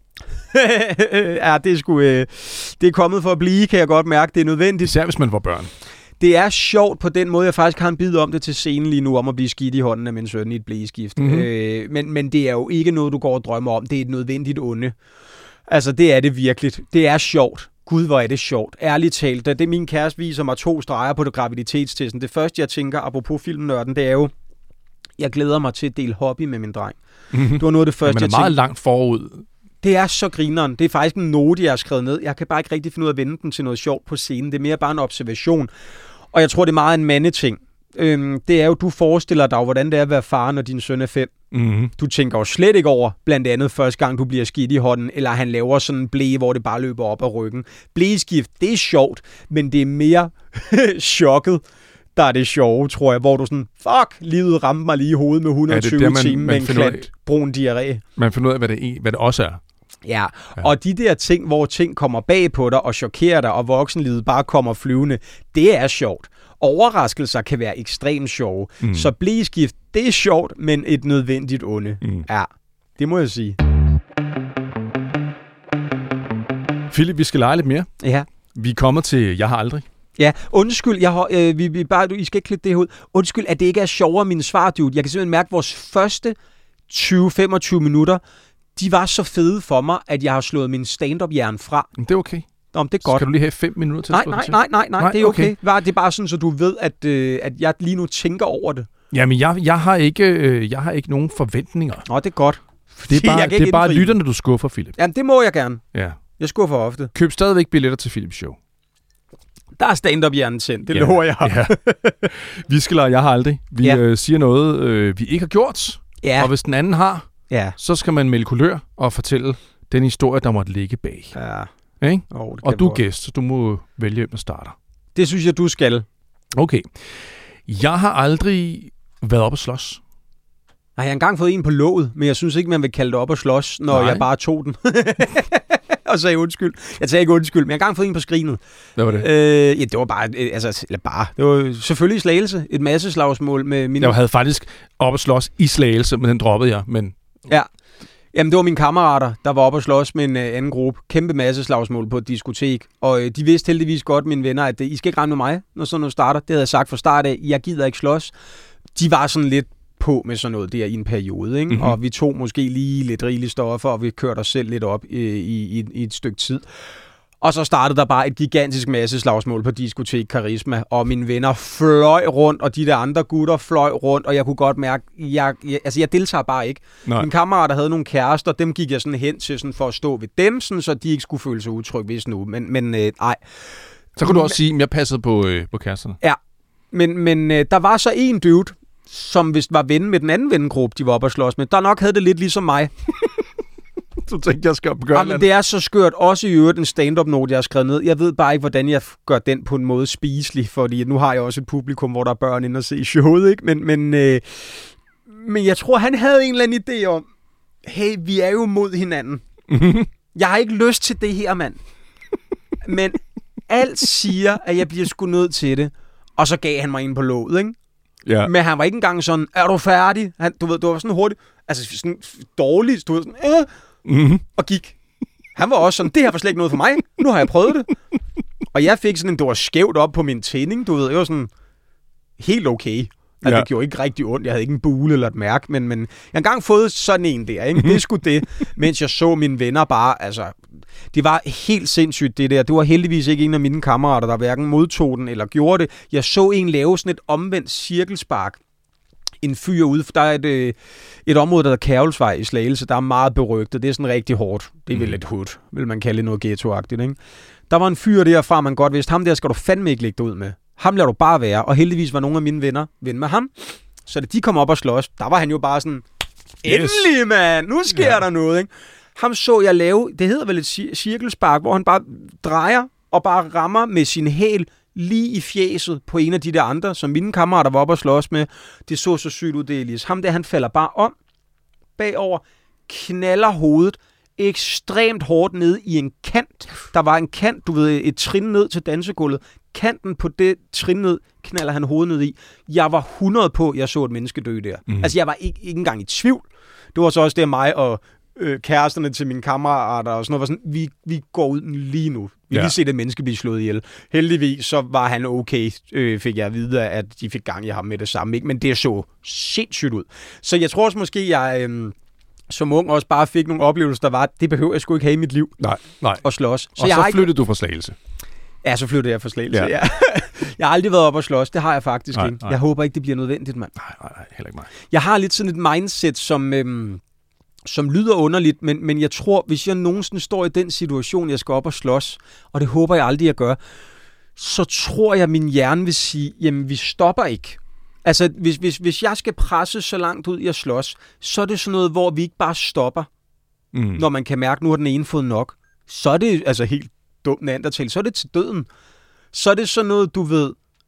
Ja, det er sgu, øh, det er kommet for at blive, kan jeg godt mærke. Det er nødvendigt. Især hvis man får børn. Det er sjovt på den måde, jeg faktisk har en bid om det til scenen lige nu, om at blive skidt i hånden af min søn i et bleskift. Mm-hmm. Øh, men, men det er jo ikke noget, du går og drømmer om. Det er et nødvendigt onde. Altså, det er det virkelig. Det er sjovt. Gud, hvor er det sjovt. Ærligt talt, da det min kæreste viser mig to streger på det graviditetstesten. Det første, jeg tænker, apropos filmnørden, det er jo, jeg glæder mig til at dele hobby med min dreng. Mm-hmm. Det var noget af det første, ja, man er jeg meget tænkte. Langt forud. Det er så grineren. Det er faktisk en note, jeg har skrevet ned. Jeg kan bare ikke rigtig finde ud af at vende den til noget sjovt på scenen. Det er mere bare en observation. Og jeg tror, det er meget en mandeting. Øhm, det er jo, du forestiller dig, hvordan det er at være far, når din søn er fem. Mm-hmm. Du tænker jo slet ikke over, blandt andet første gang, du bliver skidt i hånden, eller han laver sådan en blæ, hvor det bare løber op ad ryggen. Blæskift, det er sjovt, men det er mere chokket, der er det sjove, tror jeg, hvor du sådan, fuck, livet ramte mig lige i hovedet med et hundrede og tyve ja, timer med en klat brun diarré. Man finder ud af, hvad det, hvad det også er. Ja, ja, og de der ting, hvor ting kommer bag på dig og chokerer dig, og voksenlivet bare kommer flyvende, det er sjovt. Overraskelser kan være ekstremt sjove. Mm. Så bleskift, det er sjovt, men et nødvendigt onde. Mm. Ja, det må jeg sige. Philip, vi skal lege lidt mere. Ja. Vi er kommet til Jeg har aldrig. Ja, undskyld, jeg har, øh, vi, vi bare, du, I skal ikke klippe det ud. Undskyld, at det ikke er sjovere mine svar, dude. Jeg kan simpelthen mærke, at vores første tyve til femogtyve minutter, de var så fede for mig, at jeg har slået min stand-up-hjerne fra. Det er okay. Nå, det er godt. Skal du lige have fem minutter til at slå nej, det til? Nej, nej, nej, nej, det er okay. okay. Det er bare sådan, så du ved, at, øh, at jeg lige nu tænker over det. Jamen, jeg, jeg, har, ikke, øh, jeg har ikke nogen forventninger. Nå, det er godt. Det er bare, det er bare lytterne, du skuffer, Philip. Jamen, det må jeg gerne. Ja. Jeg skuffer ofte. Køb stadigvæk billetter til Philips show. Der er stand-up-hjernen sendt, det ja, lover jeg. Ja. Vi skal lade Jeg har aldrig. Vi ja. øh, siger noget, øh, vi ikke har gjort. Ja. Og hvis den anden har, ja. så skal man melde kulør og fortælle den historie, der måtte ligge bag. Ja. Okay? Oh, og du er gæst, så du må vælge, hvem der starter. Det synes jeg, du skal. Okay. Jeg har aldrig været op og slås. Nej, jeg har engang fået en på låget, men jeg synes ikke, man vil kalde det op og slås, når Nej. jeg bare tog den. Og sagde undskyld. Jeg tager ikke undskyld, men jeg har engang fået en på skrinet. Hvad var det? Øh, ja, det var bare, altså, eller bare, det var selvfølgelig i Slagelse. Et masse slagsmål med mine... Jeg havde faktisk op og slås i Slagelse, men den droppede jeg, men... Ja. Jamen, det var mine kammerater, der var oppe og slås med en uh, anden gruppe. Kæmpe masse slagsmål på et diskotek. Og uh, de vidste heldigvis godt, mine venner, at uh, I skal ikke regne med mig, når sådan noget starter. Det havde jeg sagt fra start af. Jeg gider ikke slås. De var sådan lidt på med sådan noget der i en periode, ikke? Mm-hmm. Og vi tog måske lige lidt rigelige stoffer, og vi kørte os selv lidt op i, i, i, i et stykke tid. Og så startede der bare et gigantisk masse slagsmål på diskotek Karisma, og mine venner fløj rundt, og de der andre gutter fløj rundt, og jeg kunne godt mærke, jeg, jeg, altså jeg deltager bare ikke. Nej. Mine kammerater havde nogle kærester, dem gik jeg sådan hen til sådan for at stå ved dem, sådan, så de ikke skulle føle sig utryg hvis nu, men, men øh, nej. Så kunne du også sige, at jeg passede på, øh, på kæresterne. Ja, men, men øh, der var så en dude, som vist var ven med den anden vennegruppe, de var oppe og slås med, der nok havde det lidt ligesom mig. Så tænkte jeg, skal gøre Jamen, det er så skørt. Også i øvrigt en stand-up-note, jeg har skrevet ned. Jeg ved bare ikke, hvordan jeg gør den på en måde spiselig, fordi nu har jeg også et publikum, hvor der er børn inde og se showet, ikke? Men, men, øh, men jeg tror, han havde en eller anden idé om, hey, vi er jo mod hinanden. Jeg har ikke lyst til det her, mand. Men alt siger, at jeg bliver sgu nødt til det. Og så gav han mig en på låget, ikke? Ja. Men han var ikke engang sådan, er du færdig? Han, du ved, det var sådan hurtigt, altså sådan dårligt, du ved, sådan, øh, mm-hmm. og gik. Han var også sådan, det her var slet ikke noget for mig, nu har jeg prøvet det. Og jeg fik sådan en, det var skævt op på min tænding, du ved, jeg var sådan, helt okay. Altså, ja. Det gjorde ikke rigtig ondt, jeg havde ikke en bule eller et mærke, men, men jeg har engang fået sådan en der, ikke? Det skulle det, mens jeg så mine venner bare, altså, det var helt sindssygt det der. Det var heldigvis ikke en af mine kammerater, der hverken modtog den eller gjorde det. Jeg så en lave sådan et omvendt cirkelspark. En fyr ude, for der er et, et område, der hedder Kærulsvej i Slagelse, der er meget berygtet. Det er sådan rigtig hårdt. Det er vel lidt hood, vil man kalde det, noget ghettoagtigt, ikke? Der var en fyr derfra, man godt vidste, ham der skal du fandme ikke lægge dig ud med. Ham lader du bare være. Og heldigvis var nogle af mine venner ven med ham. Så da de kom op og slås, der var han jo bare sådan, endelig, yes. mand, nu sker ja. der noget, ikke? Ham så jeg lave, det hedder vel et cirkelspark, hvor han bare drejer og bare rammer med sin hæl lige i fjeset på en af de der andre, som mine kammerater var oppe og slås med. Det så så sygt ud, det Elias. Ham der, han falder bare om bagover, knaller hovedet ekstremt hårdt ned i en kant. Der var en kant, du ved, et trin ned til dansegulvet. Kanten på det trin ned, knaller han hovedet ned i. Jeg var hundrede på, jeg så et menneske dø der. Mm. Altså, jeg var ikke, ikke engang i tvivl. Det var så også det mig og øh, kæresterne til mine kammerater og sådan noget. Var sådan, vi, vi går ud lige nu. Vi ja. lige set et menneske blive slået ihjel. Heldigvis så var han okay, øh, fik jeg at vide, at de fik gang i ham med det samme. Ikke? Men det så sindssygt ud. Så jeg tror også måske, jeg øh, som ung også bare fik nogle oplevelser, der var, det behøver jeg sgu ikke have i mit liv. Nej, nej. Og slås. Så og jeg så flyttede ikke... du fra Slagelse. Ja, så flyttede jeg fra Slagelse, ja. ja. Jeg har aldrig været op og slås, det har jeg faktisk nej, ikke. Nej. Jeg håber ikke, det bliver nødvendigt, mand. Nej, nej, nej, heller ikke mig. Jeg har lidt sådan et mindset, som, øhm, som lyder underligt, men, men jeg tror, hvis jeg nogensinde står i den situation, jeg skal op og slås, og det håber jeg aldrig, jeg gør, så tror jeg, at min hjerne vil sige, jamen, vi stopper ikke. Altså, hvis, hvis, hvis jeg skal presse så langt ud i at slås, så er det sådan noget, hvor vi ikke bare stopper, mm. når man kan mærke, nu har den ene fået nok. Så er det altså helt dumt neandertal, så er det til døden. Så er det sådan noget, du ved,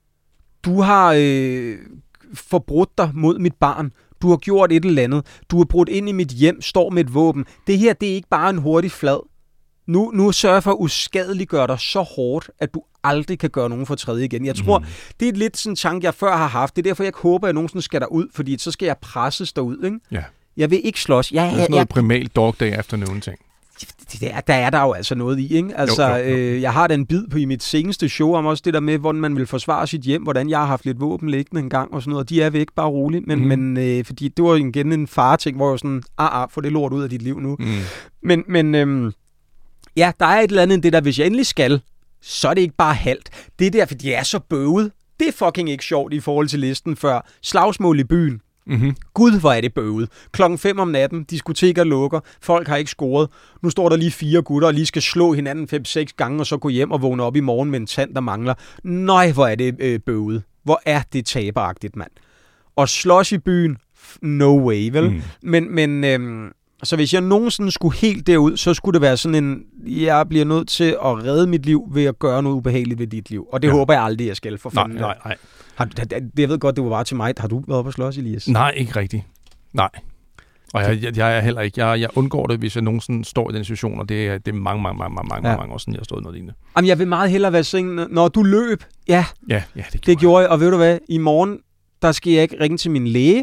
du har øh, forbrudt dig mod mit barn, du har gjort et eller andet, du har brudt ind i mit hjem, står med et våben. Det her, det er ikke bare en hurtig flad. Nu, nu sørger jeg for at uskadeliggøre dig så hårdt, at du aldrig kan gøre nogen for tredje igen. Jeg tror, mm. det er lidt sådan en tanke, jeg før har haft. Det er derfor, jeg ikke håber, at jeg nogensinde skal derud, fordi så skal jeg presses derud, ikke? Ja. Jeg vil ikke slås. Jeg, det er sådan jeg, noget jeg, primal dog day efter nogen ting. Det er, der er der jo altså noget i, ikke? Altså, jo, jo, jo. Øh, jeg har da en bid på i mit seneste show om også det der med, hvordan man vil forsvare sit hjem, hvordan jeg har haft lidt våben liggende en gang og sådan noget, og de er væk, bare roligt, men, mm. men øh, fordi det var igen en far-ting, hvor jeg sådan, ah, ah, få det lort ud af dit liv nu. Mm. Men, men øh, ja, der er et eller andet det der, hvis jeg endelig skal, så er det ikke bare halvt. Det der, fordi det er så bøvet, det er fucking ikke sjovt i forhold til listen før. Slagsmål i byen. Mm-hmm. Gud, hvor er det bøvet. Klokken fem om natten, diskoteker lukker, folk har ikke scoret. Nu står der lige fire gutter og lige skal slå hinanden fem seks gange, og så gå hjem og vågne op i morgen med en tand, der mangler. Nej, hvor er det øh, bøvet. Hvor er det taberagtigt, mand. Og slås i byen, no way, vel? Mm. Men, men øhm, så hvis jeg nogensinde skulle helt derud, så skulle det være sådan en, jeg bliver nødt til at redde mit liv ved at gøre noget ubehageligt ved dit liv. Og det ja. håber jeg aldrig, jeg skal for fanden. Nej, nej, nej. Har, jeg ved godt, det var bare til mig. Har du været på slås, Elias? Nej, ikke rigtigt. Nej. Og jeg, jeg, jeg er heller ikke. Jeg, jeg undgår det, hvis jeg nogensinde står i den situation, og det er, det er mange, mange, mange, mange, mange, ja. mange år siden, jeg har stået noget lignende. Jamen, jeg vil meget hellere være sådan, når du løb. Ja, ja, ja det gjorde det gjorde jeg. jeg. Og ved du hvad? I morgen, der skal jeg ikke ringe til min læge.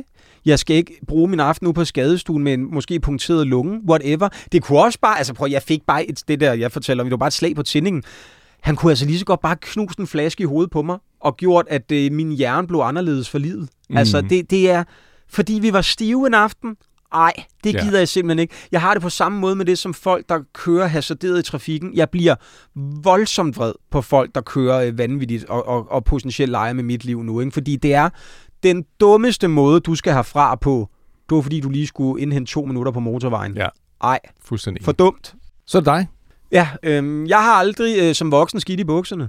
Jeg skal ikke bruge min aften nu på skadestuen med en måske punkteret lunge, whatever. Det kunne også bare, altså prøv, jeg fik bare et, det der, jeg fortæller om, det var bare et slag på tændingen. Han kunne altså lige så godt bare knuse en flaske i hovedet på mig, og gjort, at øh, min hjerne blev anderledes for livet. Mm. Altså, det, det er, fordi vi var stive en aften. Ej, det gider ja. jeg simpelthen ikke. Jeg har det på samme måde med det, som folk, der kører hasarderet i trafikken. Jeg bliver voldsomt vred på folk, der kører øh, vanvittigt og, og, og potentielt leger med mit liv nu. Ikke? Fordi det er den dummeste måde, du skal have fra på. Det var, fordi du lige skulle indhente to minutter på motorvejen. Ja. Ej, fuldstændig. For dumt. Så er det dig. Ja, øhm, jeg har aldrig øh, som voksen skidt i bukserne.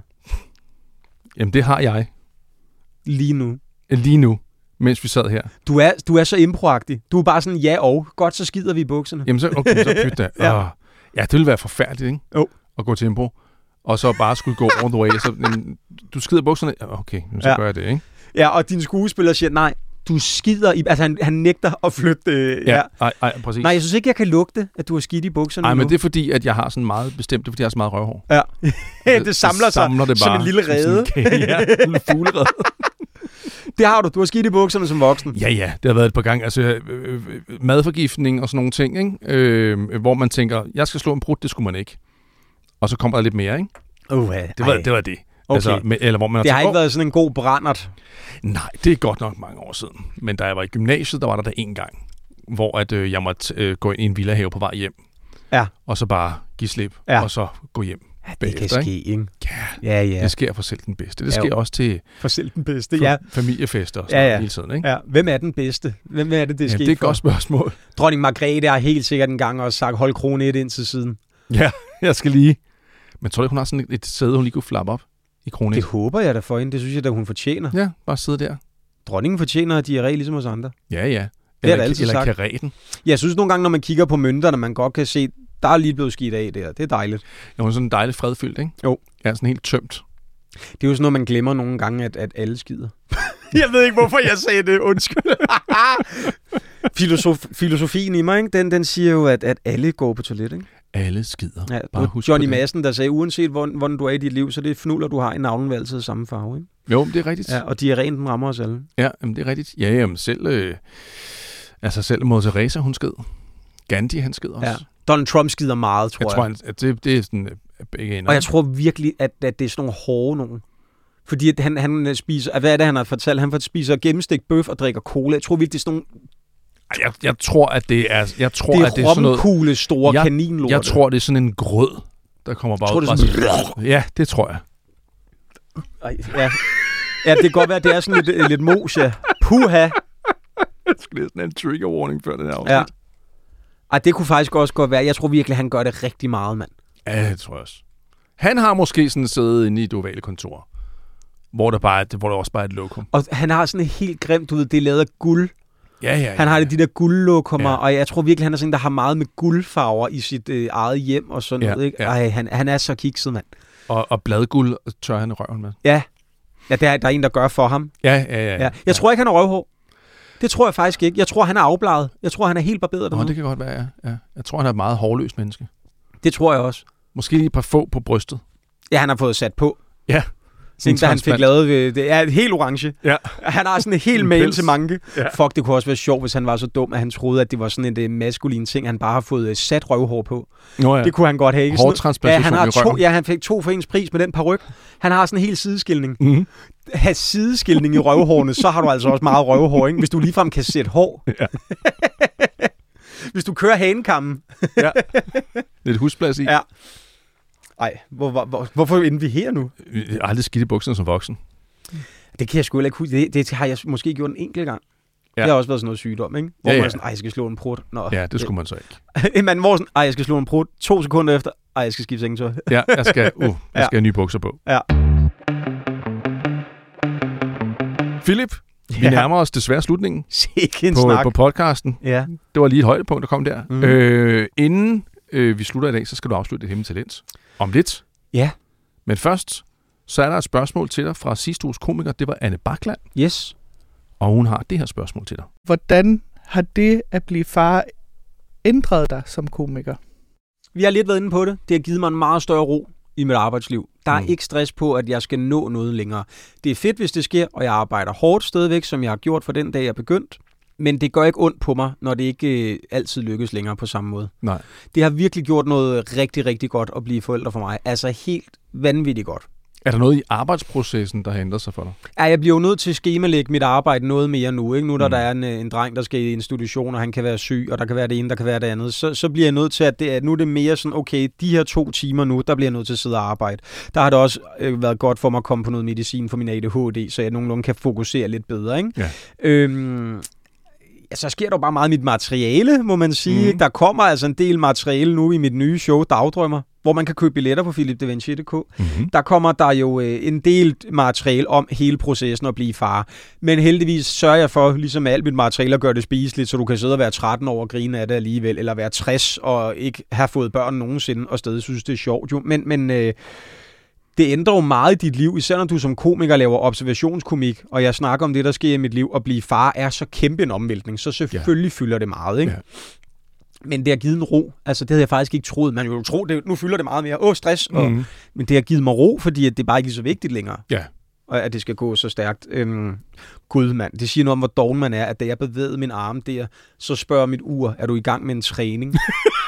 Jamen, det har jeg. Lige nu. Lige nu, mens vi sad her. Du er, du er så improagtig. Du er bare sådan, ja og. Godt, så skider vi i bukserne. Jamen, så, okay, så pyt da. ja. Uh, ja, det ville være forfærdeligt, ikke? Jo. At gå til impro. Og så bare skulle gå all the way. Så, jamen, du skider i bukserne. Okay, så ja. gør jeg det, ikke? Ja, og din skuespiller siger, nej, du skider i... Altså, han, han nægter at flytte... Øh, ja, ej, ej, præcis. Nej, jeg synes ikke, jeg kan lugte, at du har skidt i bukserne. Nej, men det er fordi, at jeg har sådan meget bestemt. Det er fordi, jeg har så meget røvhår. Ja, det samler det sig samler det som en lille rede. Sådan, ja, en lille fuglerede. Det har du. Du har skidt i bukserne som voksen. Ja, ja. Det har været et par gange. Altså, øh, øh, madforgiftning og sådan nogle ting, ikke? Øh, hvor man tænker, jeg skal slå en brud, det skulle man ikke. Og så kommer der lidt mere, ikke? Uh, det, var, det var det. Okay. Altså, med, eller hvor man det har tænkt, ikke været sådan en god brændert. Nej, det er godt nok mange år siden. Men da jeg var i gymnasiet, der var der der en gang, hvor at, øh, jeg måtte øh, gå ind i en villahave på vej hjem. Ja. Og så bare give slip, ja. og så gå hjem. Ja, det bagefter, kan ske, ikke? Ja, ja, ja. Det sker for selv den bedste. Det ja, sker også til for selv den bedste, ja. familiefester og sådan ja, ja. hele tiden, ikke? Ja. Hvem er den bedste? Hvem er det, det ja, sker det er et godt spørgsmål. Dronning Margrethe har helt sikkert en gang også sagt, hold krone et ind til siden. Ja, jeg skal lige... Men tror du, hun har sådan et sæde, hun lige kunne flappe op i krone? Det håber jeg da for hende. Det synes jeg da, hun fortjener. Ja, bare sidde der. Dronningen fortjener diarré ligesom os andre. Ja, ja. Det er da altid eller sagt. karetten. Jeg synes nogle gange, når man kigger på mønterne, man godt kan se, der er lige blevet skidt af der. Det er dejligt. Ja, hun er sådan dejligt fredfyldt, ikke? Jo. Ja, sådan helt tømt. Det er jo sådan noget, man glemmer nogle gange, at, at alle skider. Jeg ved ikke, hvorfor jeg sagde det. Undskyld. Filosof, filosofien i mig, ikke? Den, den siger jo, at, at alle går på toilet, ikke? Alle skider. Ja, bare husk Johnny Madsen, der sagde, uanset hvordan, hvordan du er i dit liv, så det er fnuller, du har i navlen ved altid samme farve, ikke? Jo, det er rigtigt. Ja, og diarréen, den rammer os alle. Ja, jamen, det er rigtigt. Ja, jamen, selv, øh, altså selv Moder Teresa, hun skid. Gandhi, han skid også. Ja. Donald Trump skider meget, tror jeg. Jeg tror, at det, det er sådan begge ender. Og jeg tror virkelig, at, at det er sådan nogle hårde nogen. Fordi at han, han spiser, hvad er det, han har fortalt? Han spiser gennemstegt bøf og drikker cola. Jeg tror virkelig, det er sådan nogle... Jeg, jeg tror, at det er... Jeg tror, det er, at det er sådan noget... romkugle store jeg, kaninlorte. Jeg tror, det er sådan en grød, der kommer bare tror, ud. Det er sådan... Ja, det tror jeg. Ej, ja. Ja, det kan godt være, at det er sådan lidt, lidt mos, ja. Puha. Jeg skulle lige sådan en trigger warning før den her afsnit. Ja. Ej, det kunne faktisk også godt være. Jeg tror virkelig, han gør det rigtig meget, mand. Ja, det tror jeg også. Han har måske sådan siddet inde i et ovale kontor, hvor der, bare er, hvor der også bare er et lokum. Og han har sådan et helt grimt ud, det er lavet af guld. Ja, ja, ja. Han har det de der guldlokummer, ja. Og jeg tror virkelig, han er sådan, der har meget med guldfarver i sit øh, eget hjem og sådan ja, noget. Ikke? Ja. Ej, han, han er så kikset, mand. Og, og bladguld tør han røven med. Ja, ja der, er, der er en, der gør for ham. Ja, ja, ja. ja. ja. Jeg tror ikke, han har røvhår. Det tror jeg faktisk ikke. Jeg tror, han er afbladet. Jeg tror, han er helt barberet. Nå, det kan godt være, ja. ja. Jeg tror, han er et meget hårløst menneske. Det tror jeg også. Måske lige et par få på brystet. Ja, han har fået sat på. Ja. Sådan, da han fik lavet ved, det er helt orange. Ja. Han har sådan en helt mail til mange. Ja. Fuck, det kunne også være sjovt, hvis han var så dum, at han troede, at det var sådan en maskulin ting, han bare har fået sat røvhår på. Nå, ja. Det kunne han godt have. Hårtransplantation ja, han har i røven. to, ja, han fik to for ens pris med den paryk. Han har sådan en hel sideskilning. Mm-hmm. Ha' sideskilning i røvhårene, så har du altså også meget røvhår, ikke? Hvis du ligefrem kan sætte hår. Ja. Hvis du kører hanekammen. Ja. Lidt husplads i. Ja. Ej, hvor, hvor, hvor, hvorfor ender vi her nu? Jeg har aldrig skidt i bukserne som voksen. Det kan jeg sgu ikke huske. Det, det har jeg måske gjort en enkelt gang. Ja. Det har også været sådan noget sygdom, ikke? Hvor ja, ja. man er sådan, ej, jeg skal slå en prut. Nå, ja, det skulle man så ikke. En mand, hvor sådan, ej, jeg skal slå en prut. To sekunder efter, ej, jeg skal skifte sengetøj. Ja, jeg skal, uh, jeg skal ja. have nye bukser på. Ja. Philip, vi ja. nærmer os desværre slutningen Sikke på, snak. på podcasten. Ja. Det var lige et højdepunkt, der kom der. Mm. Øh, inden øh, vi slutter i dag, så skal du afslutte et hemmeligt talent. Om lidt. Ja. Men først, så er der et spørgsmål til dig fra sidste uges komiker. Det var Anne Bakland. Yes. Og hun har det her spørgsmål til dig. Hvordan har det at blive far ændret dig som komiker? Vi har lidt været inde på det. Det har givet mig en meget større ro i mit arbejdsliv. Der er mm. ikke stress på, at jeg skal nå noget længere. Det er fedt, hvis det sker, og jeg arbejder hårdt stadigvæk, som jeg har gjort fra den dag, jeg begyndte. Men det gør ikke ondt på mig, når det ikke øh, altid lykkes længere på samme måde. Nej. Det har virkelig gjort noget rigtig, rigtig godt at blive forældre for mig. Altså helt vanvittigt godt. Er der noget i arbejdsprocessen, der har ændret sig for dig? Ja, jeg bliver jo nødt til at skemalægge mit arbejde noget mere nu. Ikke? Nu der, mm. der er en, en dreng, der skal i institution, og han kan være syg, og der kan være det ene, der kan være det andet. Så, så bliver jeg nødt til, at, det, at nu er det mere sådan, okay, de her to timer nu, der bliver jeg nødt til at sidde og arbejde. Der har det også øh, været godt for mig at komme på noget medicin for min A D H D, så jeg nogenlunde kan fokusere lidt bedre. Ikke? Ja. Øhm, ja, så sker der jo bare meget mit materiale, må man sige. Mm. Der kommer altså en del materiale nu i mit nye show, Dagdrømmer, hvor man kan købe billetter på philip de vinci punktum d k. Mm-hmm. Der kommer der jo øh, en del materiale om hele processen at blive far. Men heldigvis sørger jeg for, ligesom alt mit materiale, at gøre det spiseligt, så du kan sidde og være tretten år og grine af det alligevel, eller være tres og ikke have fået børn nogensinde, og stadig synes, det er sjovt. Jo. Men, men øh, det ændrer jo meget i dit liv, især når du som komiker laver observationskomik, og jeg snakker om det, der sker i mit liv. At blive far er så kæmpe en omvæltning, så selvfølgelig ja. fylder det meget, ikke? Ja. Men det har givet en ro. Altså, det havde jeg faktisk ikke troet. Man ville jo tro, det, nu fylder det meget mere. Åh, stress. Og, mm. Men det har givet mig ro, fordi at det bare ikke er så vigtigt længere. Ja. Og at det skal gå så stærkt. Øhm, Gud, mand. Det siger noget om, hvor doven man er, at da jeg bevægede min arm der, så spørger mit ur, er du i gang med en træning?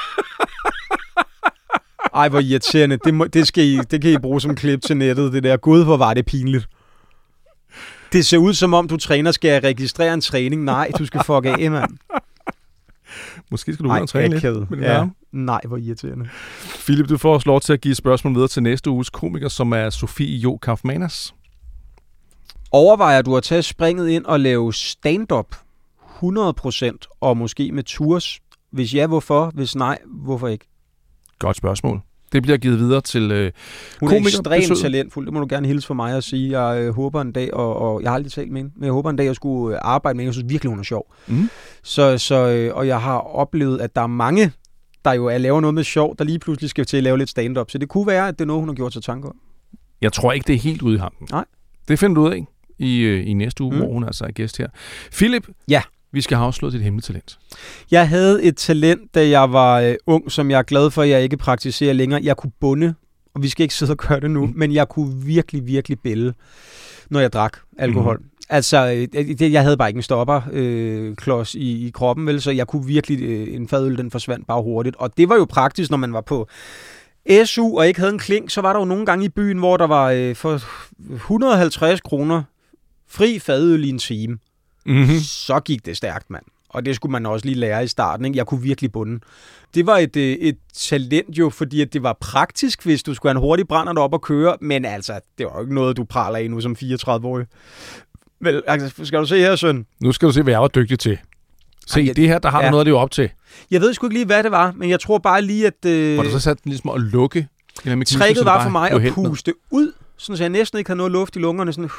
Ej, hvor irriterende. Det, må, det, skal I, det kan I bruge som klip til nettet, det der. Gud, hvor var det pinligt. Det ser ud som om, du træner, skal jeg registrere en træning? Nej, du skal fuck af, mand. Måske skal du ud og træne lidt. Ja. Nej, hvor irriterende. Philip, du får også lov til at give spørgsmål videre til næste uges komiker, som er Sofie Jo Kaufmannas. Overvejer du at tage springet ind og lave stand-up hundrede procent, og måske med tours? Hvis ja, hvorfor? Hvis nej, hvorfor ikke? Godt spørgsmål. Det bliver givet videre til øh, Hun er ekstremt talentfuld, det må du gerne hilse for mig at sige. Jeg øh, håber en dag, og, og jeg har aldrig talt med hende, men jeg håber en dag, jeg skulle øh, arbejde med hende. Jeg synes virkelig, hun er sjov. Mm. Så, så, øh, og jeg har oplevet, at der er mange, der jo er laver noget med sjov, der lige pludselig skal til at lave lidt stand-up. Så det kunne være, at det er noget, hun har gjort sig tanker om. Jeg tror ikke, det er helt ude i hampen. Nej. Det finder du ud af i, øh, i næste uge, mm. hvor hun altså er gæst her. Philip, ja. Vi skal have afslået dit hemmelige talent. Jeg havde et talent, da jeg var øh, ung, som jeg er glad for, at jeg ikke praktiserer længere. Jeg kunne bunde, og vi skal ikke sidde og gøre det nu, mm. men jeg kunne virkelig, virkelig bælge, når jeg drak alkohol. Mm. Altså, det, jeg havde bare ikke en stopperklods øh, i, i kroppen, vel, så jeg kunne virkelig, øh, en fadøl, den forsvandt bare hurtigt. Og det var jo praktisk, når man var på S U og ikke havde en klink, så var der jo nogle gange i byen, hvor der var øh, for et hundrede og halvtreds kroner fri fadøl i en time. Mm-hmm. Så gik det stærkt, mand. Og det skulle man også lige lære i starten, ikke? Jeg kunne virkelig bunde. Det var et, et talent jo, fordi at det var praktisk, hvis du skulle have en hurtig brænder op og køre, men altså, det var jo ikke noget, du praler af nu som fireogtredive-årig. Vel, altså, skal du se her, søn? Nu skal du se, hvad jeg var dygtig til. Se, Ej, jeg, det her, der har ja. du noget at leve op til. Jeg ved sgu ikke lige, hvad det var, men jeg tror bare lige, at... Øh, var du så sat ligesom at lukke? Tricket var for mig at puste ud, sådan så jeg næsten ikke havde noget luft i lungerne, sådan...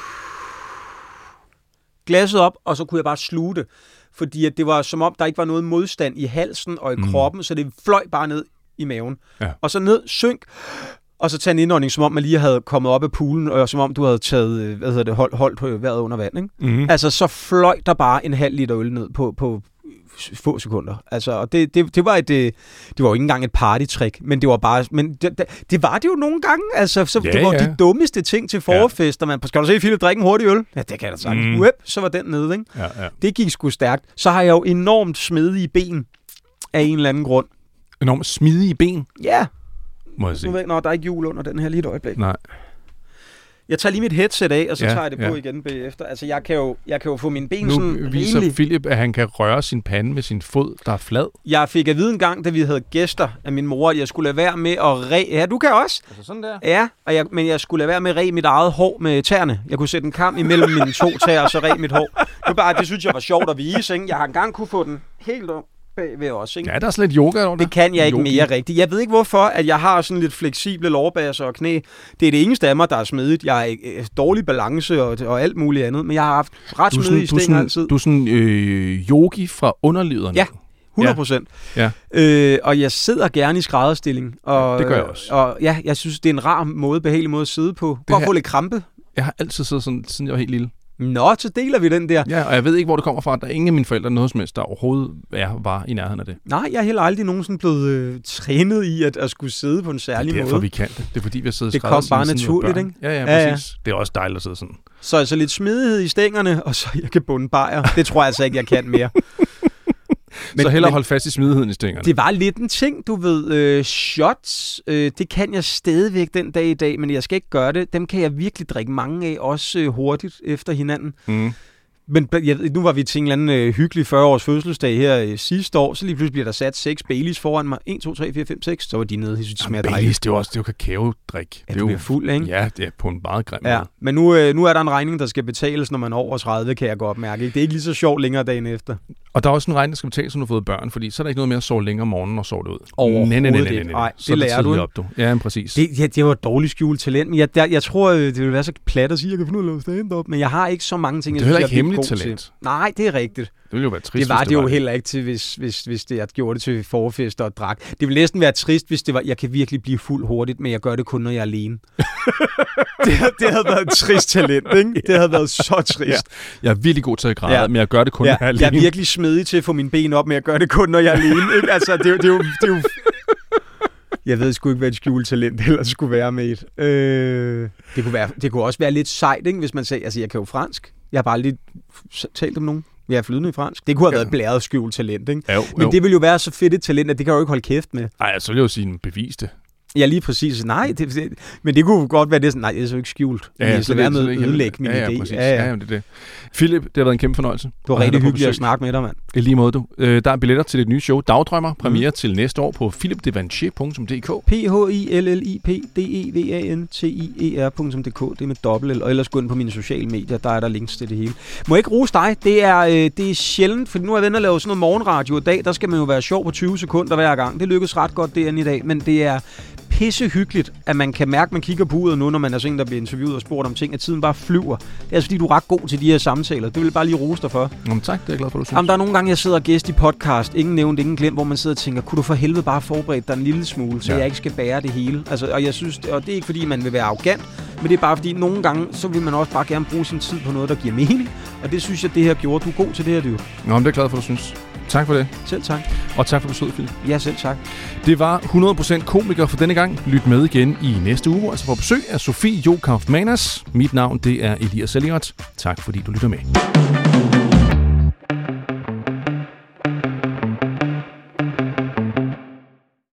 glasset op, og så kunne jeg bare sluge det. Fordi at det var som om, der ikke var noget modstand i halsen og i mm. kroppen, så det fløj bare ned i maven. Ja. Og så ned, synk, og så tage en indånding, som om man lige havde kommet op af poolen, og som om du havde taget, hvad hedder det, hold, holdt på vejret under vand. Ikke? Mm. Altså, så fløj der bare en halv liter øl ned på, på få sekunder. Altså, og det, det, det var et, det var jo ikke engang et partytrick, men det var bare, men det, det, det var det jo nogle gange. Altså, så ja, det var ja. de dummeste ting til forfester. Ja. Man, skal du se Philip drikke en hurtig øl? Ja, det kan jeg da sagt. Mm. Whip, så var den nede, ikke? Ja, ja. Det gik sgu stærkt. Så har jeg jo enormt smidige ben af en eller anden grund. Enormt smidige ben? Ja. Må jeg se. Nu ved jeg, når der er ikke hjul under den her lige et øjeblik. Nej. Jeg tager lige mit headset af, og så ja, tager jeg det på ja. igen bagefter. Altså, jeg kan jo, jeg kan jo få mine ben nu sådan Nu viser rimelig... Philip, at han kan røre sin pande med sin fod, der er flad. Jeg fik at vide en gang, da vi havde gæster af min mor, at jeg skulle lade være med at re... Ja, du kan også. Altså sådan der? Ja, og jeg, men jeg skulle lade være med at re mit eget hår med tæerne. Jeg kunne sætte en kam imellem mine to tæer, og så re mit hår. Det, bare, det synes jeg var sjovt at vise, ikke? Jeg har engang kunne få den helt op bagved også, ikke? Ja, der er sådan lidt yoga over det. kan jeg ikke Yogi. mere rigtigt. Jeg ved ikke hvorfor, at jeg har sådan lidt fleksible lårbasser og knæ. Det er det eneste af mig, der er smidigt. Jeg er øh, dårlig balance og, og alt muligt andet, men jeg har haft ret smidige stænger altid. Du er sådan øh, yogi fra underliverne. Ja, hundrede procent. Ja. Øh, og jeg sidder gerne i skrædderstilling. Og, ja, det gør jeg også. Og ja, jeg synes, det er en rar måde, behagelig måde at sidde på. Godt få lidt krampe. Jeg har altid siddet sådan, siden jeg var helt lille. Nå, så deler vi den der. Ja, og jeg ved ikke, hvor det kommer fra. Der er ingen af mine forældre, noget som helst, der overhovedet er, var i nærheden af det. Nej, jeg er heller aldrig nogensinde blevet øh, trænet i at, at skulle sidde på en særlig måde. Det er derfor, måde. vi kan det. Det er fordi, vi har siddet det kom bare naturligt, ikke? Ja, ja, præcis. Ja, ja. Det er også dejligt at sidde sådan. Så altså lidt smidighed i stængerne, og så jeg kan bunde bajer. Det tror jeg altså ikke, jeg kan mere. Men, så hellere holde fast i smidigheden i stængerne. Det var lidt en ting, du ved. Øh, shots, øh, det kan jeg stadigvæk den dag i dag, men jeg skal ikke gøre det. Dem kan jeg virkelig drikke mange af, også øh, hurtigt efter hinanden. Mm. Men jeg, nu var vi til en eller anden øh, hyggelig fyrre-års fødselsdag her øh, sidste år, så lige pludselig bliver der sat seks Baileys foran mig. en, to, tre, fire, fem, seks, så var de nede. Jeg synes, det smager dejligt. Baileys, det er jo også det er jo kakao-drik. Ja, det er jo fuld, ikke? Ja, det er på en meget grim ja. måde. Men nu, øh, nu er der en regning, der skal betales, når man er over tredive, kan jeg godt mærke. Ikke? Det er ikke lige så sjovt længere dagen efter. Og der er også en regning, der skal betales, når du har fået børn, fordi så er der ikke noget mere at sove længere om morgenen og sove det ud. Overhovedet nej, nej, nej, nej, nej. Nej, det, så det lærer du, op, du. Ja, præcis. Det, ja, det var et dårligt skjult talent, men jeg, der, jeg tror, det vil være så plat at sige, at jeg kan finde ud af at lave stand-up, men jeg har ikke så mange ting, det jeg synes, jeg ikke hemmeligt talent. Til. Nej, det er rigtigt. Det ville jo være trist, det var det det jo var heller ikke til, hvis, hvis, hvis det, jeg gjorde det til forfester og drak. Det ville næsten være trist, hvis det var, jeg kan virkelig blive fuld hurtigt, men jeg gør det kun, når jeg er alene. det, det havde været et trist talent, ikke? Det havde været så trist. Ja. Jeg er virkelig god til at græde, ja. men jeg gør det kun, ja. når jeg er alene. Jeg er virkelig smidig til at få mine ben op, men jeg gør det kun, når jeg er alene. Ikke? Altså, det, det, det, er jo, det er jo... Jeg ved sgu ikke, hvad et skjult talent ellers skulle være med et. Øh, det, kunne være, det kunne også være lidt sejt, ikke? Hvis man sagde, altså jeg kan jo fransk. Jeg har bare aldrig talt om nogen. Jeg er flydende i fransk. Det kunne have været et blæret skjult talent, ikke? Jo, men jo. det ville jo være så fedt et talent, at det kan jeg jo ikke holde kæft med. Nej, så vil jeg jo sige, bevis det. Ja, lige præcis. Nej, det, det, men det kunne godt være det sådan, nej, det er så ikke skjult. Ja, ja, jeg skal være med at ødelægge min ja, ja, idé. Præcis. Ja, ja. ja, det er det. Philip, det har været en kæmpe fornøjelse. Det var rigtig hyggeligt at snakke med dig, mand. I lige måde, du. Øh, der er billetter til dit nye show, Dagdrømmer, premiere mm. til næste år på philip devanchier punktum d k. P H I L L I P D E V A N T I E R punktum d k. Det er med dobbelt L. Og ellers gå ind på mine sociale medier, der er der links til det hele. Må jeg ikke rose dig? Det er, øh, det er sjældent, for nu er jeg vendt at lave sådan noget morgenradio i dag. Der skal man jo være sjov på tyve sekunder hver gang. Det lykkedes ret godt derinde i dag, men det er pissehyggeligt, at man kan mærke, at man kigger på uret nu, når man er sådan en, der bliver interviewet og spurgt om ting, at tiden bare flyver. Det er altså, fordi du er ret god til de her samtaler. Det vil jeg bare lige rose dig for. Jamen tak, det er jeg glad for, du synes. Jamen, der er nogle gange, jeg sidder og gæst i podcast, ingen nævnt, ingen glemt, hvor man sidder og tænker, kunne du for helvede bare forberede dig en lille smule, så ja. jeg ikke skal bære det hele. Altså, og jeg synes, og det er ikke fordi, man vil være arrogant, men det er bare fordi, nogle gange, så vil man også bare gerne bruge sin tid på noget, der giver mening. Og det synes jeg, det her gjorde. Du er god til det her, du. Nå, men det er glad for, du synes. Tak for det. Selv tak. Og tak for besøget, Philip. Ja, selv tak. Det var hundrede procent komiker for denne gang. Lyt med igen i næste uge, altså på besøg af Sofie Jokauf Manas. Mit navn, det er Elias Elliot. Tak fordi du lytter med.